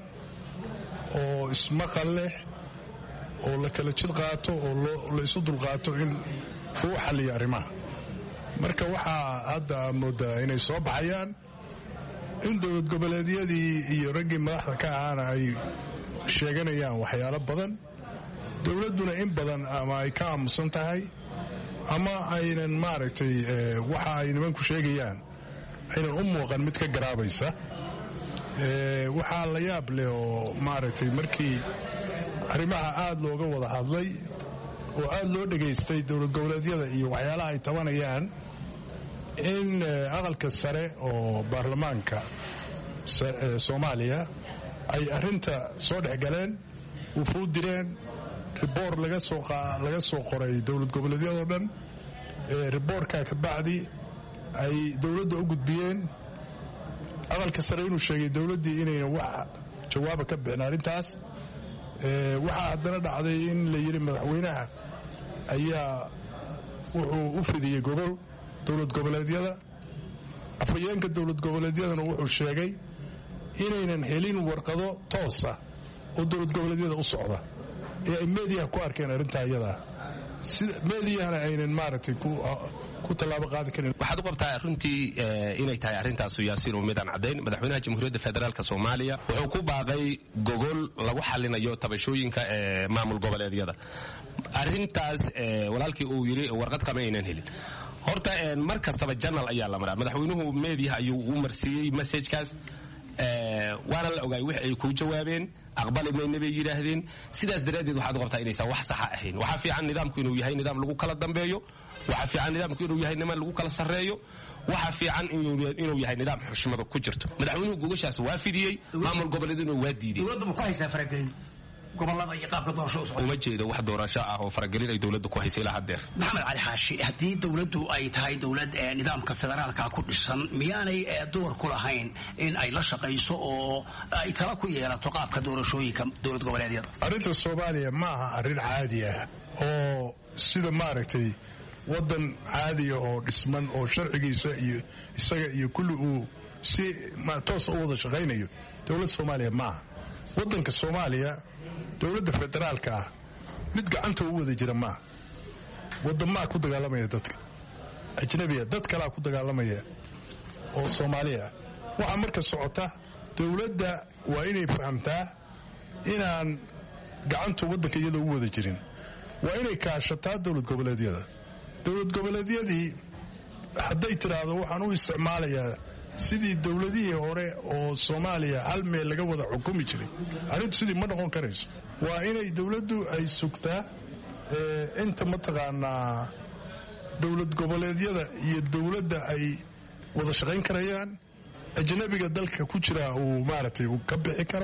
oo ismaqal leh oo la kala jid qaato oo la isu dulqaato in lagu xalliyo arrimaha marka waxaa hadda moodaa inay soo baxayaan in dowlad goboleedyadii iyo raggii madaxda ka ahaana ay sheeganayaan waxyaalo badan dowladduna in badan ama ay ka aamusan tahay ama aynan maaragtay waxa ay nimanku sheegayaan aynan u muuqan mid ka garaabaysa waxaa la yaab leh oo maaragtay markii arrimaha aad looga wada hadlay oo aad loo dhegaystay dowlad goboleedyada iyo waxyaalaha ay tabanayaan in aqalka sare oo baarlamaanka soomaaliya ay arrinta soo dhex galeen wufuud direen riboor laga soo qoray dowlad goboleedyadoo dhan riboorka ka bacdi ay dowladda u gudbiyeen aqalka sare inuu sheegay dowladdii inayna wax jawaaba ka bixin arrintaas waxaa haddana dhacday in la yidhi madaxweynaha ayaa wuxuu u fidiyey gobol dowlad goboleedyada afhayeenka dowlad goboleedyadana wuxuu sheegay inaynan helin warqado toosa oo dowlad goboleedyada u socda ee ay meediyaha ku arkeen arrintaa iyadaa sida meediyahana aynan maaragtay ku tallaabo qaadi karin. waxaad u qabtaa runtii inay tahay arrintaas yaasiin oo midaan caddayn madaxweynaha jamhuuriyadda federaalka soomaaliya wuxuu ku baaqay gogol lagu xallinayo tabashooyinka ee maamul goboleedyada arrintaas walaalkii uu yidhi warqad kama aynan helin horta mar kastaba janal ayaa la maraa madaxweynuhu meediyaha ayuu u marsiiyey messajkaas waana la ogaay wix ay ku jawaabeen aqbali mayna bay yidhaahdeen sidaas daraaddeed waxaad u qabtaa inaysan wax saxa ahayn waxaa fiican nidaamku inuu yahay nidaam lagu kala dambeeyo waxaa fiican nidaamku inuu yahay niman lagu kala sarreeyo waxaa fiican inuu yahay nidaam xushmada ku jirto madaxweynuhu gogashaas waa fidiyey maamul goboleeduna waa diiday dowladda ma ku haysaa faragelin gobolada iyo qaabka doorashada u socda uma jeedo wax doorasho ah oo faragelin ay dowladdu ku haysay ilaa haddeer maxamed cali xaashi haddii dowladdu ay tahay dowlad nidaamka federaalka ku dhisan miyaanay door ku lahayn in ay la shaqayso oo ay tala ku yeelato qaabka doorashooyinka dowlad goboleedyada arrinta soomaaliya ma aha arrin caadi ah oo sida maaragtay waddan caadiya oo dhisman oo sharcigiisa iyo isaga iyo kulli uu si toosa u wada shaqaynayo dowlad soomaaliya ma aha waddanka soomaaliya dowladda federaalka ah mid gacanta u wada jira maaha waddamaa ku dagaalamaya dadka ajnabiya dad kalaa ku dagaalamaya oo soomaaliya ah waxaa marka socota dowladda waa inay fahamtaa inaan gacanta waddanka iyada u wada jirin waa inay kaashataa dowlad goboleedyada dowlad goboleedyadii hadday tidhaahdo waxaan u isticmaalayaa sidii dowladihii hore oo soomaaliya hal meel laga wada xukumi jiray arrintu sidii ma noqon karayso waa inay dowladdu ay sugtaa inta mataqaanaa dowlad goboleedyada iyo dowladda ay wada shaqayn karayaan ajnabiga dalka ku jira uu maaragtay uu ka bixi karo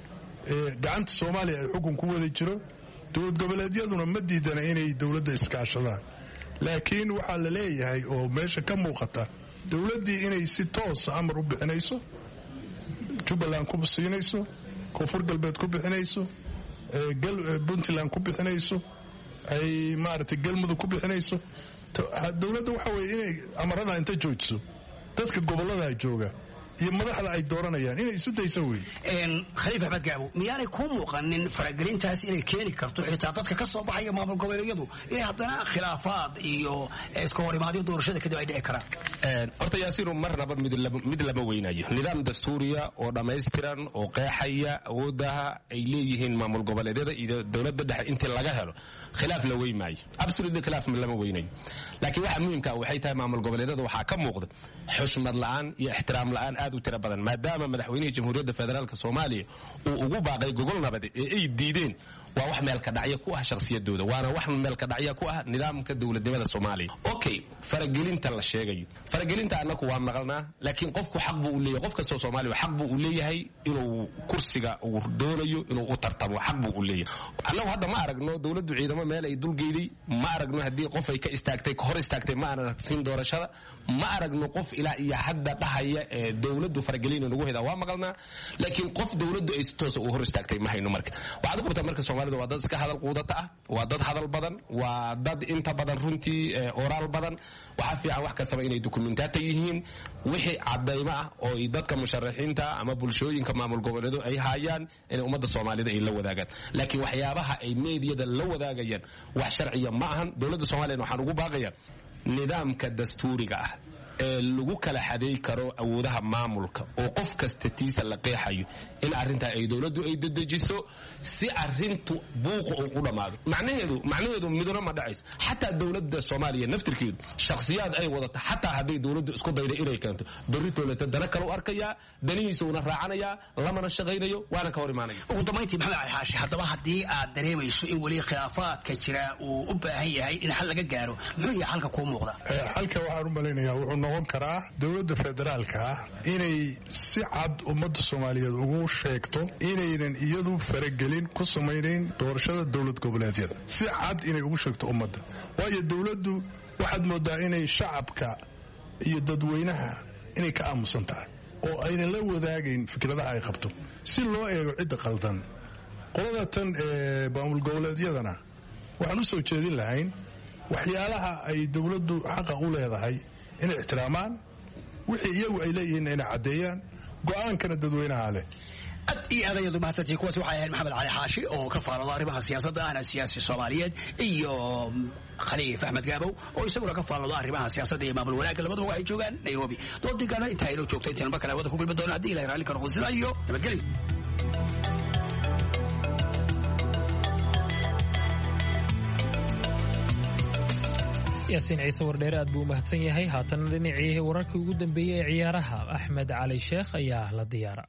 gacanta soomaaliya ay xukun ku wada jiro dowlad goboleedyaduna ma diidana inay dowladda iskaashadaan laakiin waxaa la leeyahay oo meesha ka muuqata dowladdii inay si toosa amar u bixinayso jubbaland ku siinayso koonfur galbeed ku bixinayso puntland ku bixinayso ay maaragtay galmudug ku bixinayso dowladda waxa weeye inay amarada inta joojiso dadka gobollada jooga iyo madaxda ay dooranayaan inay isu dayso wey khaliif axmed gaabo miyaanay ku muuqanin faragelintaas inay keeni karto xitaa dadka ka soo baxaya maamul goboleedyadu inay haddana khilaafaad iyo iska horimaadyo doorashada kadib ay dhici karaan horta yaasiinu marnaba mid lama weynayo nidaam dastuuriya oo dhammaystiran oo qeexaya awoodaha ay leeyihiin maamul goboleedyada iyo dowladda dhexe intii laga helo khilaaf la wey maayo absolutely khilaaf lama weynayo laakiin waxa muhiimka waxay tahay maamul goboleedyada waxaa ka muuqda xushmad la'aan iyo ixtiraam la'aan aad u tiro badan maadaama madaxweynihii jamhuuriyadda federaalka soomaaliya uu ugu baaqay gogol nabadeed ee ay diideen waa wax meelka dhacya ku ah shakhsiyadooda waana wax meelka dhacya ku ah nidaamka dowladnimada soomaaliya okay faragelinta la sheegayo faragelinta annaku waa maqalnaa laakiin qofku xaq buu u leeyahay qof kastoo soomaaliya xaq buu u leeyahay inuu kursiga uu doonayo inuu u tartamo xaq buu u leeyahay annagu hadda ma aragno dowladdu ciidamo meel ay dulgeeday ma aragno haddii qof ay ka istaagtay ka hor istaagtay ma aanan arkin doorashada ma aragno qof ilaa iyo hadda dhahaya ee dowladdu faragelin nagu hedaa waa maqalnaa laakiin qof dowladdu ay si toosa u hor istaagtay ma hayno marka waxaad u qabtaa marka Soomaalida waa dad iska hadal quudata ah waa dad hadal badan waa dad inta badan runtii oral badan waxa fiican wax kastaba inay dokumentaata yihiin wixii cadayma ah oo dadka musharaxiinta ama bulshooyinka maamul goboleedo ay hayaan in ummadda Soomaalida ay la wadaagaan laakiin waxyaabaha ay meediyada la wadaagayaan wax sharciya ma ahan dowladda Soomaaliya waxaan ugu baaqayaa nidaamka dastuuriga ah ee lagu kala xadeey karo awoodaha maamulka oo qof kasta tiisa la qeexayo in arinta ay dowladdu ay dedejiso si arintu buuq oo u dhamaado macnaheedu macnaheedu midna ma dhacayso xataa dowladda Soomaaliya naftirkeedu shakhsiyaad ay wadata xataa haday dowladdu isku daydo inay keento barito la tadana kala u arkaya danihiisa una raacanaya lamana shaqeynayo waana ka hor imaanaya ugu dambeyntii maxamed cali xaashi haddaba haddii aad dareemayso in wali khilaafaadka jira uu u baahan yahay in xal laga gaaro muxuu yahay halka ku muuqda halka waxaan u maleynayaa wuxuu noqon karaa dowladda federaalka ah inay si cad ummadda soomaaliyeed ugu sheegto inaynan iyadu faragelin ku samaynayn doorashada dowlad goboleedyada si cad inay ugu sheegto ummadda waayo dowladdu waxaad moodaa inay shacabka iyo dadweynaha inay ka aamusan tahay oo aynan la wadaagayn fikradaha ay qabto si loo eego cidda qaldan qolada tan ee maamul goboleedyadana waxaan u soo jeedin lahayn waxyaalaha ay dowladdu xaqa u leedahay inay ixtiraamaan wixii iyagu ay leeyihiin inay caddeeyaan go'aankana dadweynaha leh ad iyo adayadu mahadsantii kuwaas waxay ahayd maxamed cali xaashi oo ka faalada arrimaha siyaasadda ahna siyaasi soomaaliyeed iyo khaliif axmed gaabow oo isaguna ka faalada arrimaha siyaasadda iyo maamul wanaagga labaduba waxay joogaan nairobi doodinkana intaa inoo joogto intaan mar kale wada ku kulmi doono haddii ilahay raalli ka noqdo sidaa iyo nabadgelyo yaasiin ciise wardheere aad buu u mahadsan yahay haatana dhinacii wararkii ugu dambeeyey ee ciyaaraha axmed cali sheekh ayaa la diyaara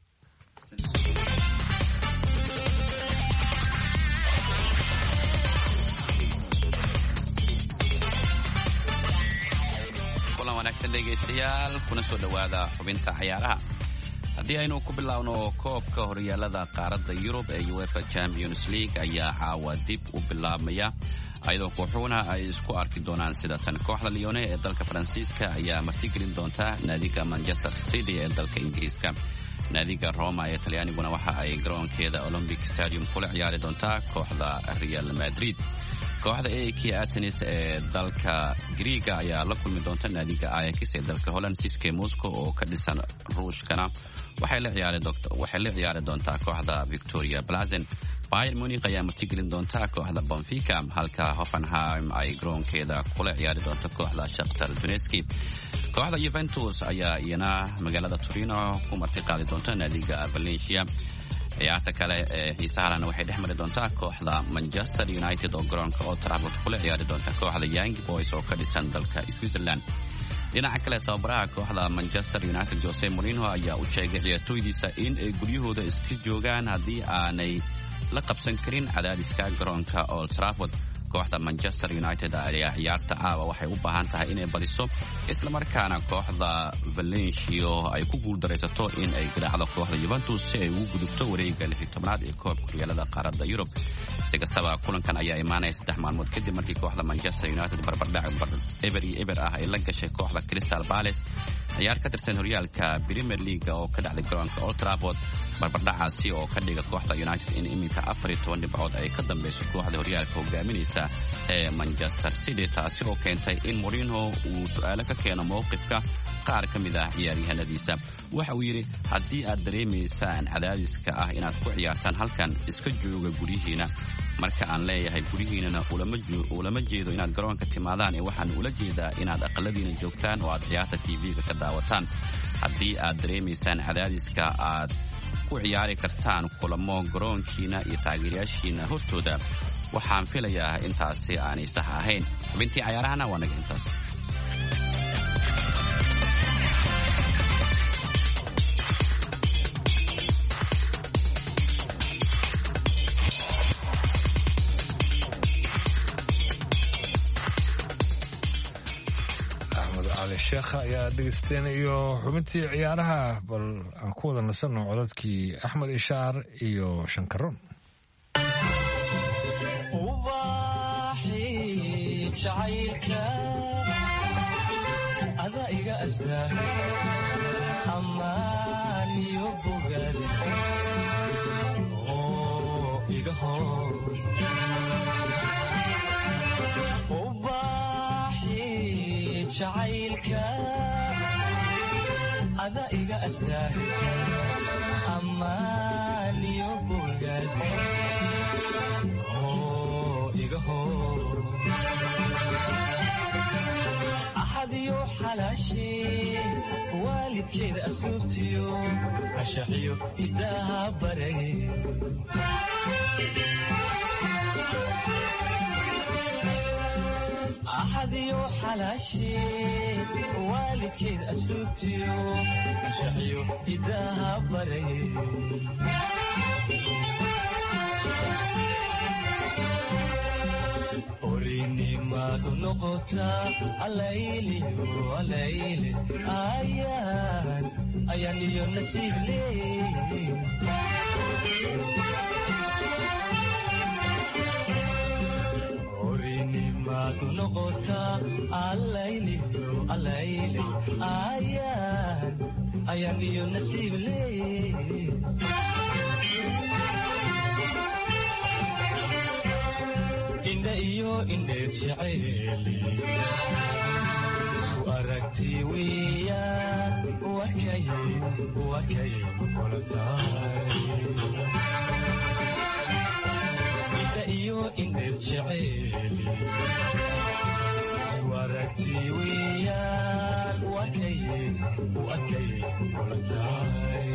kulan wanaagsan dhegaystayaal kuna soo dhowaada xubinta ciyaaraha haddii aynu ku bilaawno koobka horyaalada qaaradda yurub ee uefa champions league ayaa caawa dib u bilaabmaya ayadoo kooxuhuna ay isku arki doonaan sida tan kooxda Lione ee dalka Faransiiska ayaa martigelin doonta naadiga Manchester City ee dalka Ingiriiska naadiga Roma ee Talyaaniguna waxa ay garoonkeeda Olympic Stadium kula ciyaari doontaa kooxda Real Madrid kooxda A K Athens ee dalka Greega ayaa la kulmi doonta naadiga Ajax ee dalka Holland C S K A Moscow oo ka dhisan Ruushkana waxay la ciyaari doontaa waxay la ciyaari doontaa kooxda Victoria Plazen Bayern Munich ayaa martigelin doonta kooxda Benfica halka Hoffenheim ay garoonkeeda kula ciyaari doonta kooxda Shakhtar Donetsk kooxda Juventus ayaa iyana magaalada Torino ku martiqaadi doonta naadiga Valencia ciyaarta kale ee xiisaha lana waxay dhex mari doontaa kooxda Manchester United oo garoonka Old Trafford kula ciyaari doonta kooxda Young Boys oo ka dhisan dalka Switzerland dhinaca kale tababaraha kooxda Manchester United Jose Mourinho ayaa u sheegay ciyaartoydiisa in ay guryahooda iska joogaan haddii aanay la qabsan karin cadaadiska garoonka Old Trafford kooxda Manchester United ayaa ciyaarta caawa waxay u baahan tahay inay badiso isla markaana kooxda Valencia ay ku guuldareysato in ay garaacdo kooxda Juventus si ay ugu gudubto wareegga lix iyo tobnaad ee koobka horyaalada qaaradda Yurub si kastaba kulankan ayaa imaanaya saddex maalmood kadib markii kooxda Manchester United barbardhac eber iyo eber ah ay la gashay kooxda Crystal Palace ciyaar ka tirsan horyaalka Premier League oo ka dhacday garoonka Old Trafford barbardhacaasi oo ka dhiga kooxda United in iminka afar iyo toban dhibcood ay ka dambeyso kooxda horyaalka hogaaminaysa ee Manchester City taasi oo keentay in Mourinho uu su'aalo ka keeno mowqifka qaar ka mid ah ciyaaryahanadiisa waxa uu yiri haddii aad dareemaysaan cadaadiska ah inaad ku ciyaartaan halkan iska jooga gurihiina marka aan leeyahay gurihiinana ulama jeedo inaad garoonka timaadaan ee waxaan ula jeedaa inaad aqaladiina joogtaan oo aad ciyaarta T V-ga ka daawataan haddii aad dareemaysaan cadaadiska aad ku ciyaari kartaan kulamo garoonkiina iyo taageerayaashiina hortooda waxaan filayaa intaasi aanay sax ahayn xubintii ciyaarahana waa naga intaas sheekha ayaa dhegeysteen iyo xubintii ciyaaraha bal aan ku wada nasanno codadkii axmed ishaar iyo shankaroon jacaylka ada iga astaahil amaan iyo bogaad oo iga hor axad iyo xalaashee waalidkeeda asluubtiyo ashaxiyo idaha baray أحد يوحلاشي والكيد أسلوبتيو أشعيو إذا هبري أريني ما maadu noqotaa alayliyo alayle ayaan ayaan iyo nasiib leey orinimadu noqotaa alayliyo alayle ayaan ayaan iyo nasiib leey inda iyo indheed jacayli isku aragti weeyaan wakay wakay kula tahay inda iyo indheed jacayli isku aragti weeyaan wakay wakay kula tahay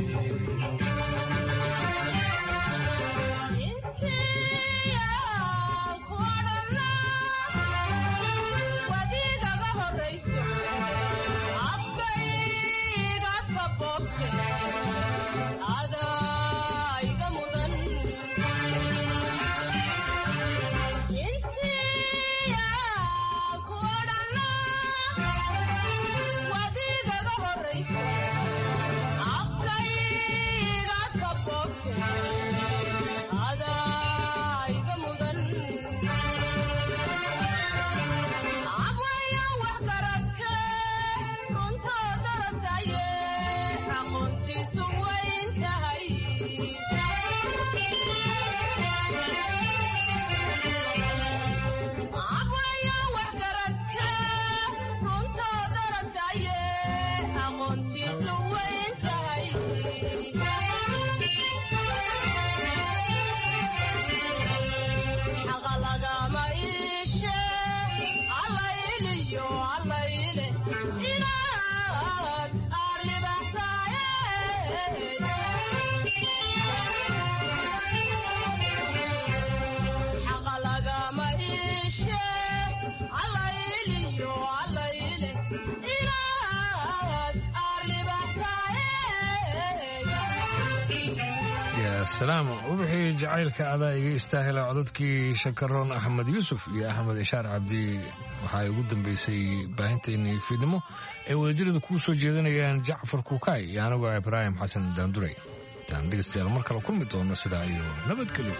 salaam wixii jacaylka adaa iga istaahila codadkii shakaroon axmed yuusuf iyo axmed ishaar cabdi waxaa ugu dambeysay baahinteennii fiidnimo ay wadajirada kuu soo jeedanayaan jacfar kukaay iyo anigoo ibraahim xasan daanduray intaan dhegeystayaal mar kale kulmi doono sidaa iyo nabadgelyo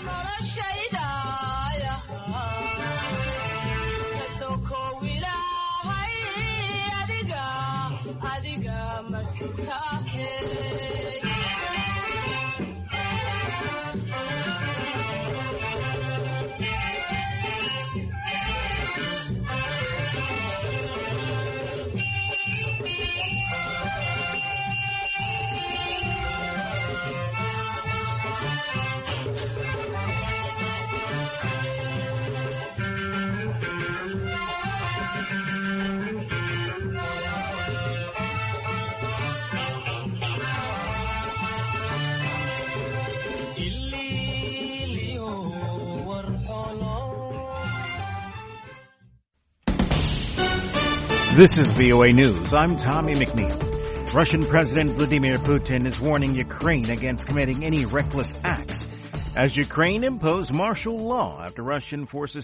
This is V O A News. I'm Tommy McNeil. Russian President Vladimir Putin is warning Ukraine against committing any reckless acts as Ukraine imposed martial law after Russian forces